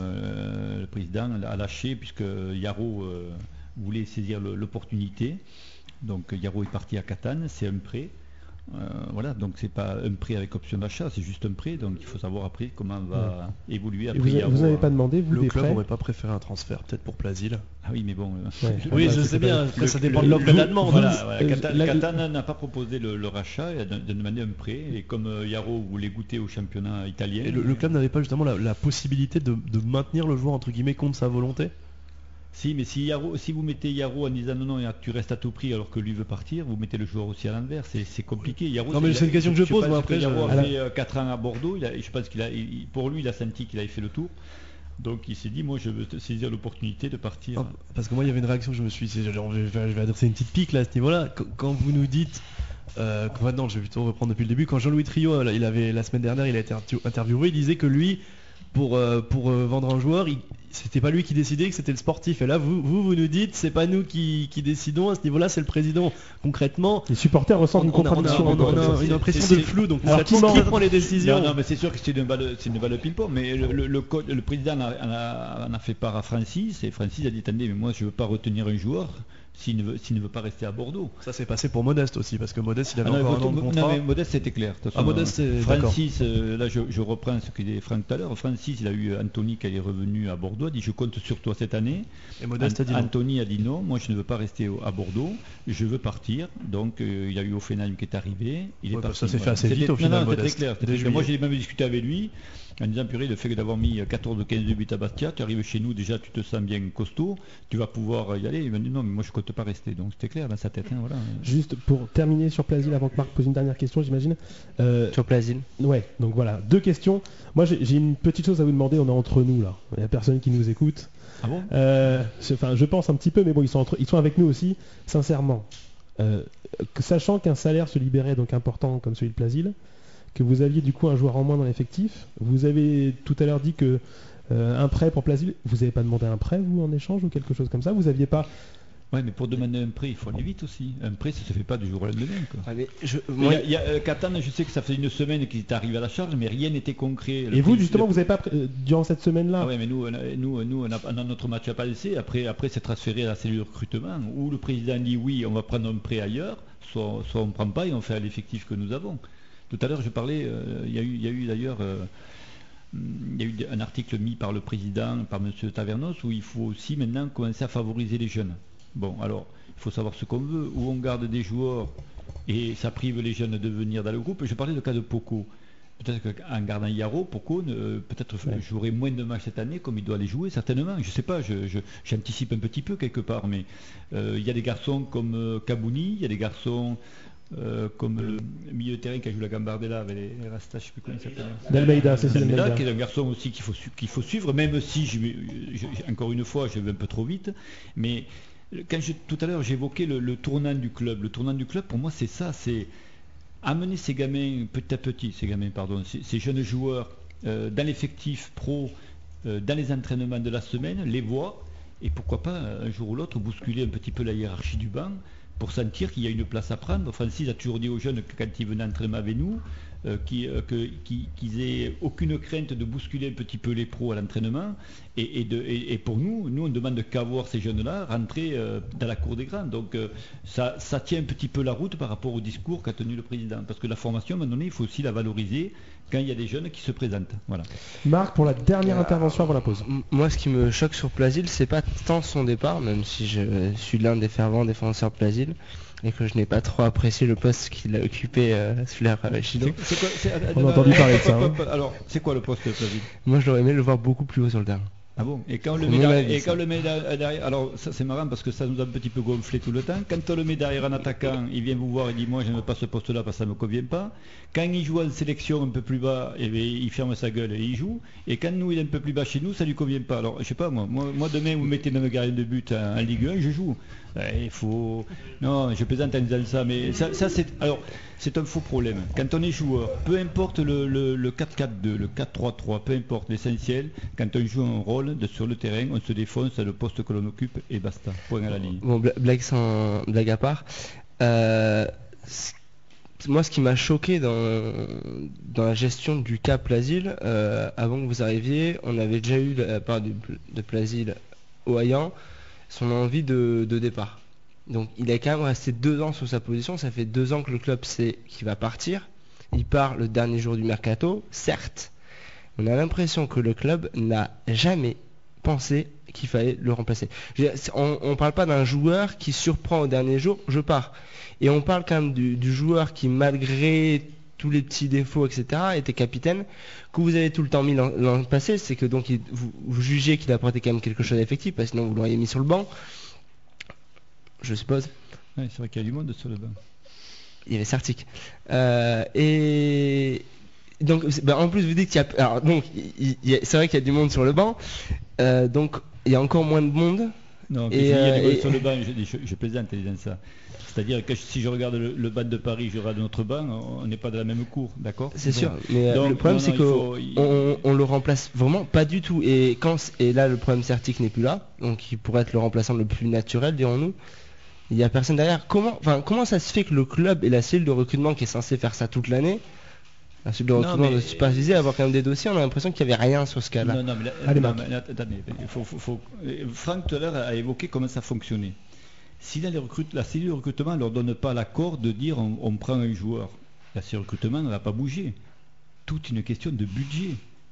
euh, le président a lâché puisque Yaro euh, voulait saisir le, l'opportunité. Donc Yaro est parti à Catane, c'est un prêt. Euh, voilà, donc c'est pas un prêt avec option d'achat, c'est juste un prêt. Donc il faut savoir après comment va ouais. évoluer après. Et vous, Yaro, vous n'avez pas demandé, vous, le des club prêts n'aurait pas préféré un transfert, peut-être pour Plasil. Ah oui, mais bon. Euh, ouais, oui, bah, je sais bien. Après, le, ça dépend le, de l'offre de la demande. Voilà, Hein. voilà. Euh, Catane, la- Catane n'a pas proposé le, le rachat, il a de- de demander un prêt. Et comme euh, Yaro voulait goûter au championnat italien. Et le, le club n'avait pas justement la, la possibilité de, de maintenir le joueur entre guillemets contre sa volonté? Si, mais si, Yaro, si vous mettez Yaro en disant non, non, tu restes à tout prix alors que lui veut partir, vous mettez le joueur aussi à l'envers, c'est, c'est compliqué. Yaro, Non, mais c'est une question que je pose, moi, après, Yaro je- a fait euh, quatre ans à Bordeaux, il a, je pense qu'il a, il- pour lui, il a senti qu'il avait fait le tour. Donc il s'est dit, moi je veux te- saisir l'opportunité de partir. Non, parce que moi il y avait une réaction que je me suis dit, genre, je, vais, je vais adresser une petite pique là à ce niveau-là. Qu- Quand vous nous dites, euh, quand- non, je vais plutôt reprendre depuis le début, quand Jean-Louis Trio, là, il avait, la semaine dernière, il a été interview- interviewé, il disait que lui, pour, euh, pour euh, vendre un joueur, il- c'était pas lui qui décidait, que c'était le sportif. Et là, vous, vous, vous nous dites, c'est pas nous qui, qui décidons, à ce niveau-là, c'est le président. Concrètement, Les supporters ressentent une on, on a, on a- contradiction. on a- on a quoi. une impression c'est- de flou, donc Alors, concrètement, qui qui prend les décisions? Non, non, mais c'est sûr que c'est une balle, c'est une balle de ping-pong. Mais le, le, le, co- le président en a, en a- en a fait part à Francis, et Francis a dit attendez, mais moi je veux pas retenir un joueur s'il ne veut, s'il ne veut pas rester à Bordeaux. Ça s'est passé pour Modeste aussi, parce que Modeste, il avait Ah non, encore un an de non, contrat. mais Modeste c'était clair. De toute Ah, façon, Modeste, c'est- Francis, euh, là je, je reprends ce que dit Franck tout à l'heure. Francis, il a eu Anthony qui est revenu à Bordeaux, a dit je compte sur toi cette année. Et Modeste An- a dit non. Anthony a dit non, moi je ne veux pas rester au- à Bordeaux, je veux partir. Donc euh, il y a eu Offenheim qui est arrivé, il est Ouais, parti. ça s'est fait Voilà. assez vite C'était- au final, Non, non, c'était Modeste. très clair. c'était Dès très clair. Moi juillet. j'ai même discuté avec lui en disant purée, le fait d'avoir mis quatorze ou quinze buts à Bastia, tu arrives chez nous déjà, tu te sens bien costaud, tu vas pouvoir y aller. Il m'a dit non, mais moi je compte pas rester. Donc c'était clair dans sa tête. hein, voilà. Juste pour terminer sur Plasil, avant que Marc pose une dernière question, j'imagine. Euh, Sur Plasil. Ouais, donc voilà, deux questions. Moi j'ai j'ai une petite chose à vous demander, on est entre nous là. Il n'y a personne qui nous écoute. Ah bon Euh, c'est- Enfin, je pense un petit peu, mais bon, ils sont, entre- ils sont avec nous aussi, sincèrement. Euh, que- sachant qu'un salaire se libérait donc important comme celui de Plasil, que vous aviez du coup un joueur en moins dans l'effectif, vous avez tout à l'heure dit que euh, un prêt pour Plasil, vous n'avez pas demandé un prêt vous en échange ou quelque chose comme ça? Vous aviez pas. Ouais, mais pour demander un prêt, il faut aller vite aussi. Un prêt, ça se fait pas du jour au lendemain. Quoi. Ah, mais je- Il moi, y a, il y a, euh, Catane, je sais que ça fait une semaine qu'il est arrivé à la charge, mais rien n'était concret. Le Et vous prix- justement, le- vous n'avez pas pré- euh, durant cette semaine-là. Ah ouais, mais nous, on a- nous, nous on, a, on a notre match à passer. Après, après c'est transféré à la cellule de recrutement où le président dit oui, on va prendre un prêt ailleurs, soit, soit on ne prend pas et on fait à l'effectif que nous avons. Tout à l'heure, je parlais, euh, il y a eu, il y a eu d'ailleurs. euh, il y a eu un article mis par le président, par M. Tavernos, où il faut aussi maintenant commencer à favoriser les jeunes. Bon, alors, il faut savoir ce qu'on veut, où on garde des joueurs et ça prive les jeunes de venir dans le groupe. Je parlais du cas de Poco. Peut-être qu'en gardant Yaro, Poco, ne- peut-être Ouais. jouerait moins de matchs cette année comme il doit les jouer, certainement. Je ne sais pas, je- je- j'anticipe un petit peu quelque part, mais euh, il y a des garçons comme euh, Kabouni, il y a des garçons euh, comme le milieu de terrain qui a joué la Gambardella avec les, les Rastas, je ne sais plus comment il s'appelle. D'Almeida, c'est ça, Almeida, Almeida. qui est un garçon aussi qu'il faut, su- qu'il faut suivre, même si, je, je- encore une fois, je vais un peu trop vite, mais quand je, tout à l'heure j'évoquais le, le tournant du club, le tournant du club pour moi c'est ça, c'est amener ces gamins petit à petit, ces gamins pardon, ces, ces jeunes joueurs euh, dans l'effectif pro, euh, dans les entraînements de la semaine, les voir et pourquoi pas un jour ou l'autre bousculer un petit peu la hiérarchie du banc pour sentir qu'il y a une place à prendre. Francis a toujours dit aux jeunes que quand ils venaient entraîner avec nous, euh, qui, euh, que- qui- qu'ils aient aucune crainte de bousculer un petit peu les pros à l'entraînement. Et, et de- et- et pour nous, nous on demande qu'à voir ces jeunes-là rentrer euh, dans la cour des grands. Donc euh, ça, ça tient un petit peu la route par rapport au discours qu'a tenu le président. Parce que la formation, à un moment donné, il faut aussi la valoriser quand il y a des jeunes qui se présentent. Voilà. Marc, pour la dernière intervention avant la pause. M- Moi, ce qui me choque sur Plasil, c'est pas tant son départ, même si je suis l'un des fervents défenseurs de Plasil et que je n'ai pas trop apprécié le poste qu'il a occupé euh, sous l'ère euh, Chido. C'est- c'est quoi- c'est- On a entendu parler de ça, hein. Alors, c'est quoi le poste de Plasil? Moi, je l'aurais aimé le voir beaucoup plus haut sur le terrain. Ah bon? Et quand on le C'est met mon derrière, avis, et ça. quand on le met derrière, derrière- alors ça c'est marrant parce que ça nous a un petit peu gonflé tout le temps. Quand on le met derrière un attaquant, il vient vous voir et dit moi je n'aime pas ce poste-là parce que ça ne me convient pas. Quand il joue en sélection un peu plus bas, eh bien, il ferme sa gueule et il joue. Et quand nous il est un peu plus bas chez nous, ça lui convient pas. Alors je sais pas moi, moi, moi demain vous mettez même gardien de but en, en Ligue un, je joue. Eh, Il faut. Non, je plaisante en disant ça, mais ça, ça c'est. Alors, c'est un faux problème. Quand on est joueur, peu importe le, le, le quatre quatre deux, le quatre trois trois, peu importe l'essentiel, quand on joue un rôle de, sur le terrain, on se défonce, c'est le poste que l'on occupe et basta. Point à la ligne. Bon, bla- blague sans blague à part. euh, c- moi, ce qui m'a choqué dans, dans la gestion du cas Plasil, euh, avant que vous arriviez, on avait déjà eu de la part de, de Plasil au Hayan son envie de, de départ. Donc, il est quand même resté deux ans sur sa position. Ça fait deux ans que le club sait qu'il va partir. Il part le dernier jour du mercato, certes. On a l'impression que le club n'a jamais pensé qu'il fallait le remplacer. Je veux dire, c'est- On ne parle pas d'un joueur qui surprend au dernier jour, je pars. Et on parle quand même du, du joueur qui, malgré tous les petits défauts, et cetera, était capitaine, que vous avez tout le temps mis l'an l'an passé, c'est que donc il- vous, vous jugez qu'il apportait quand même quelque chose d'effectif, parce que sinon vous l'auriez mis sur le banc, je suppose. Ouais, c'est vrai qu'il y a du monde sur le banc. Il y avait Sartic. Euh, et donc, c'est- ben, en plus, vous dites qu'il y a. Alors, donc, il- il y a- c'est vrai qu'il y a du monde sur le banc. Euh, donc, il y a encore moins de monde. Non, Et, mais il y a euh, du monde et- sur le banc, je, je, je plaisante en disant ça. C'est-à-dire que si je regarde le, le banc de Paris, je regarde notre banc, on n'est pas de la même cour, d'accord? C'est Bon. sûr. Mais euh, Donc, le problème, non, c'est non, il qu'on faut- il- on, on le remplace vraiment pas du tout. Et, quand, c- et là, le problème Sartic n'est plus là. Donc, il pourrait être le remplaçant le plus naturel, dirons-nous. Il n'y a personne derrière. Comment, enfin, comment ça se fait que le club et la cellule de recrutement qui est censée faire ça toute l'année, la cellule de Non, recrutement mais- de superviser, avoir quand même des dossiers, on a l'impression qu'il n'y avait rien sur ce cas-là. Non, non, mais là, Allez, non, Marc. mais là, attendez, il faut, faut- faut- euh, Franck tout à l'heure a évoqué comment ça fonctionnait. Si là, les recrute- la cellule de recrutement ne leur donne pas l'accord de dire on, on prend un joueur, la cellule de recrutement ne va pas bouger. Tout est une question de budget.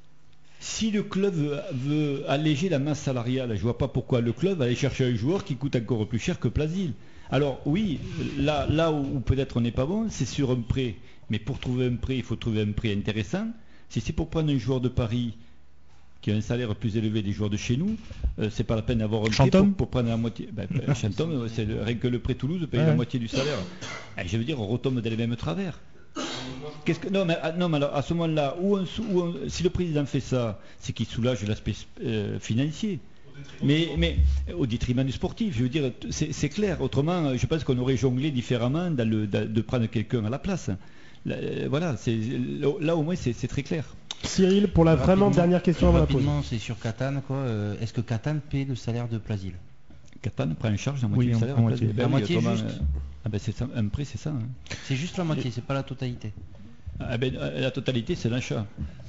Si le club veut, veut alléger la masse salariale, je ne vois pas pourquoi le club va aller chercher un joueur qui coûte encore plus cher que Plasil. Alors oui, là, là où, où peut-être on n'est pas bon, c'est sur un prêt. Mais pour trouver un prêt, il faut trouver un prêt intéressant. Si c'est pour prendre un joueur de Paris qui a un salaire plus élevé des joueurs de chez nous, euh, c'est pas la peine d'avoir un prêt pour, Chantôme pour prendre la moitié. Ben, ben, Chantôme, euh, c'est le- rien que le prêt Toulouse paye Ouais. la moitié du salaire. Et je veux dire, on retombe dans les mêmes travers. Qu'est-ce que, non, mais, ah, non, mais alors, à ce moment-là, où on sou- où on- si le président fait ça, c'est qu'il soulage l'aspect euh, financier. Mais, mais au détriment du sportif, je veux dire, t- c'est c'est clair. Autrement, euh, je pense qu'on aurait jonglé différemment dans le- dans- de prendre quelqu'un à la place. Là, euh, voilà, c'est, là au moins c'est c'est très clair. Cyril, pour la vraiment Rapidement- dernière question avant la pause. Rapidement, c'est sur Catane, quoi. euh, Est-ce que Catane paie le salaire de Plasil? Catane prend en charge la moitié Oui, du en- salaire. en moitié. Ben La oui, moitié autrement, juste. euh, ah ben c'est ça, un prêt, c'est ça. hein. C'est juste la moitié, c'est pas la totalité. Ah ben, euh, la totalité, c'est l'achat.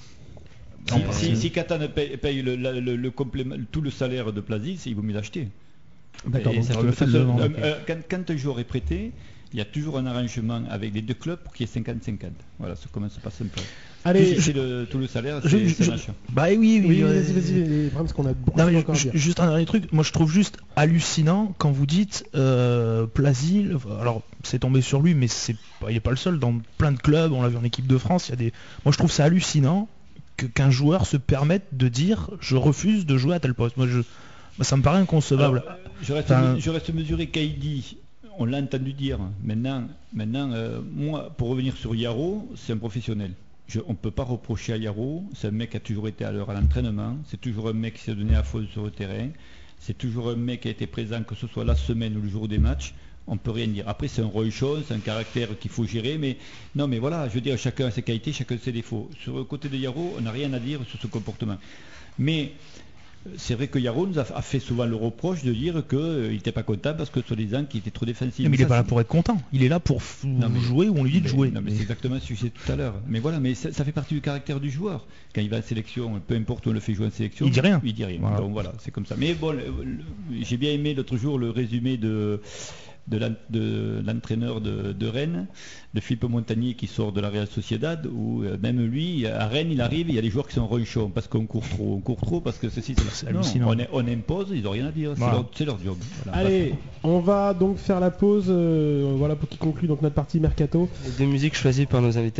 Si, Non, si, c'est- si Catane paye, paye le, la- le- le complément, tout le salaire de Plasis, il vaut mieux l'acheter. D'accord, Et donc ça on se- le ça fait se- le vendre, euh, ok. euh, quand, quand un joueur est prêté, il y a toujours un arrangement avec les deux clubs pour qu'il y ait cinquante cinquante. Voilà, c'est comment ça passe un peu. Allez, Si c'est le- tout le salaire, Je- c'est je- c'est je- l'achat. Bah oui, oui, oui, euh, vas-y, vas-y, les problèmes, parce qu'on a beaucoup Non, mais encore à ju- dire. juste un dernier truc, moi je trouve juste hallucinant quand vous dites euh, Plasil, enfin, alors c'est tombé sur lui, mais c'est pas, il est pas le seul, dans plein de clubs, on l'a vu en équipe de France, il y a des. Moi je trouve ça hallucinant que- qu'un joueur se permette de dire je refuse de jouer à tel poste. Moi je. Bah, ça me paraît inconcevable. Alors, euh, je, reste Enfin- me- je reste mesuré quand il dit, on l'a entendu dire, maintenant, maintenant euh, moi, pour revenir sur Yaro, c'est un professionnel. Je- on ne peut pas reprocher à Yaro, c'est un mec qui a toujours été à l'heure à l'entraînement, c'est toujours un mec qui s'est donné à fond sur le terrain, c'est toujours un mec qui a été présent, que ce soit la semaine ou le jour des matchs, on ne peut rien dire. Après, c'est un Roy-Shaw, c'est un caractère qu'il faut gérer, mais non, mais voilà, je veux dire, chacun a ses qualités, chacun ses défauts. Sur le côté de Yaro, on n'a rien à dire sur ce comportement. Mais c'est vrai que Yaro nous a, a fait souvent le reproche de dire qu'il n'était pas content parce que soi-disant qu'il était trop défensif. Mais il Ça, est pas là c'est- pour être content, il est là pour f- Non, mais- jouer où on lui dit de mais- jouer. Non, mais c'est exactement ce que je disais tout à l'heure. Mais voilà, mais ça, ça fait partie du caractère du joueur. Quand il va en sélection, peu importe où on le fait jouer en sélection, Il dit rien. Il dit rien. Voilà. Donc voilà, c'est comme ça. Mais bon, le- le- j'ai bien aimé l'autre jour le résumé de de l'en- de l'entraîneur de, de Rennes, de Philippe Montagnier qui sort de la Real Sociedad, où euh, même lui, à Rennes, il arrive, il y a des joueurs qui sont ronchons parce qu'on court trop, on court trop parce que ceci, c'est C'est non, hallucinant. on, est- on impose, ils n'ont rien à dire, c'est Voilà. leur, c'est leur job. Voilà. Allez, on va donc faire la pause, euh, voilà pour qui conclut donc notre partie mercato. Les deux musiques choisies par nos invités.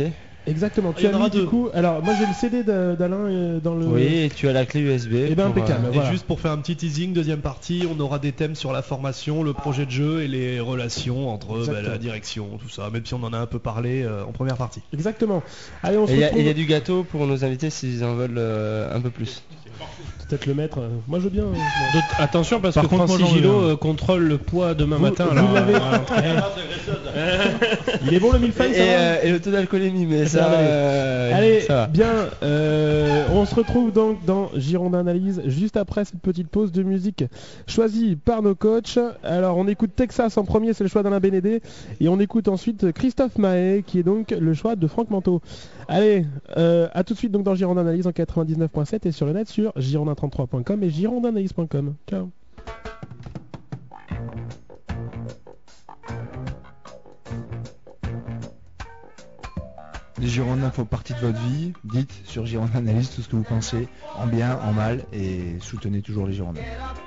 Exactement. Tu Il y as en aura mis du deux. coup. Alors moi j'ai le C D d'A- d'Alain euh, dans le. Oui, et tu as la clé U S B. Eh ben, pour, impeccable. euh, Et Voilà. juste pour faire un petit teasing, deuxième partie, on aura des thèmes sur la formation, le projet de jeu et les relations entre bah, Exactement. la direction, tout ça, même si on en a un peu parlé euh, en première partie. Exactement. Allez, on se Et il y, a- retrouve. et il y a du gâteau pour nos invités s'ils en veulent euh, un peu plus. Peut-être le mettre. euh, Moi je veux bien. euh, bon. Donc, attention parce Par que contre, moi, Francis j'en veux Gillot un. euh, contrôle le poids demain Vous- matin. vous alors, l'avez- euh, Il est bon le millefeuille, Et, ça va euh, et le taux d'alcoolémie, mais Ça ça, va aller. euh, Allez, ça va. bien, euh, on se retrouve donc dans Girondin Analyse juste après cette petite pause de musique choisie par nos coachs. Alors on écoute Texas en premier, c'est le choix d'Alain Bénédé, et on écoute ensuite Christophe Mahé qui est donc le choix de Franck Manteau. Allez, euh, à tout de suite donc dans Girondin Analyse en quatre-vingt-dix-neuf point sept et sur le net sur girondin trente-trois point com et girondinanalyse point com. Ciao. Les Girondins font partie de votre vie. Dites sur Girondin Analyse tout ce que vous pensez, en bien, en mal, et soutenez toujours les Girondins.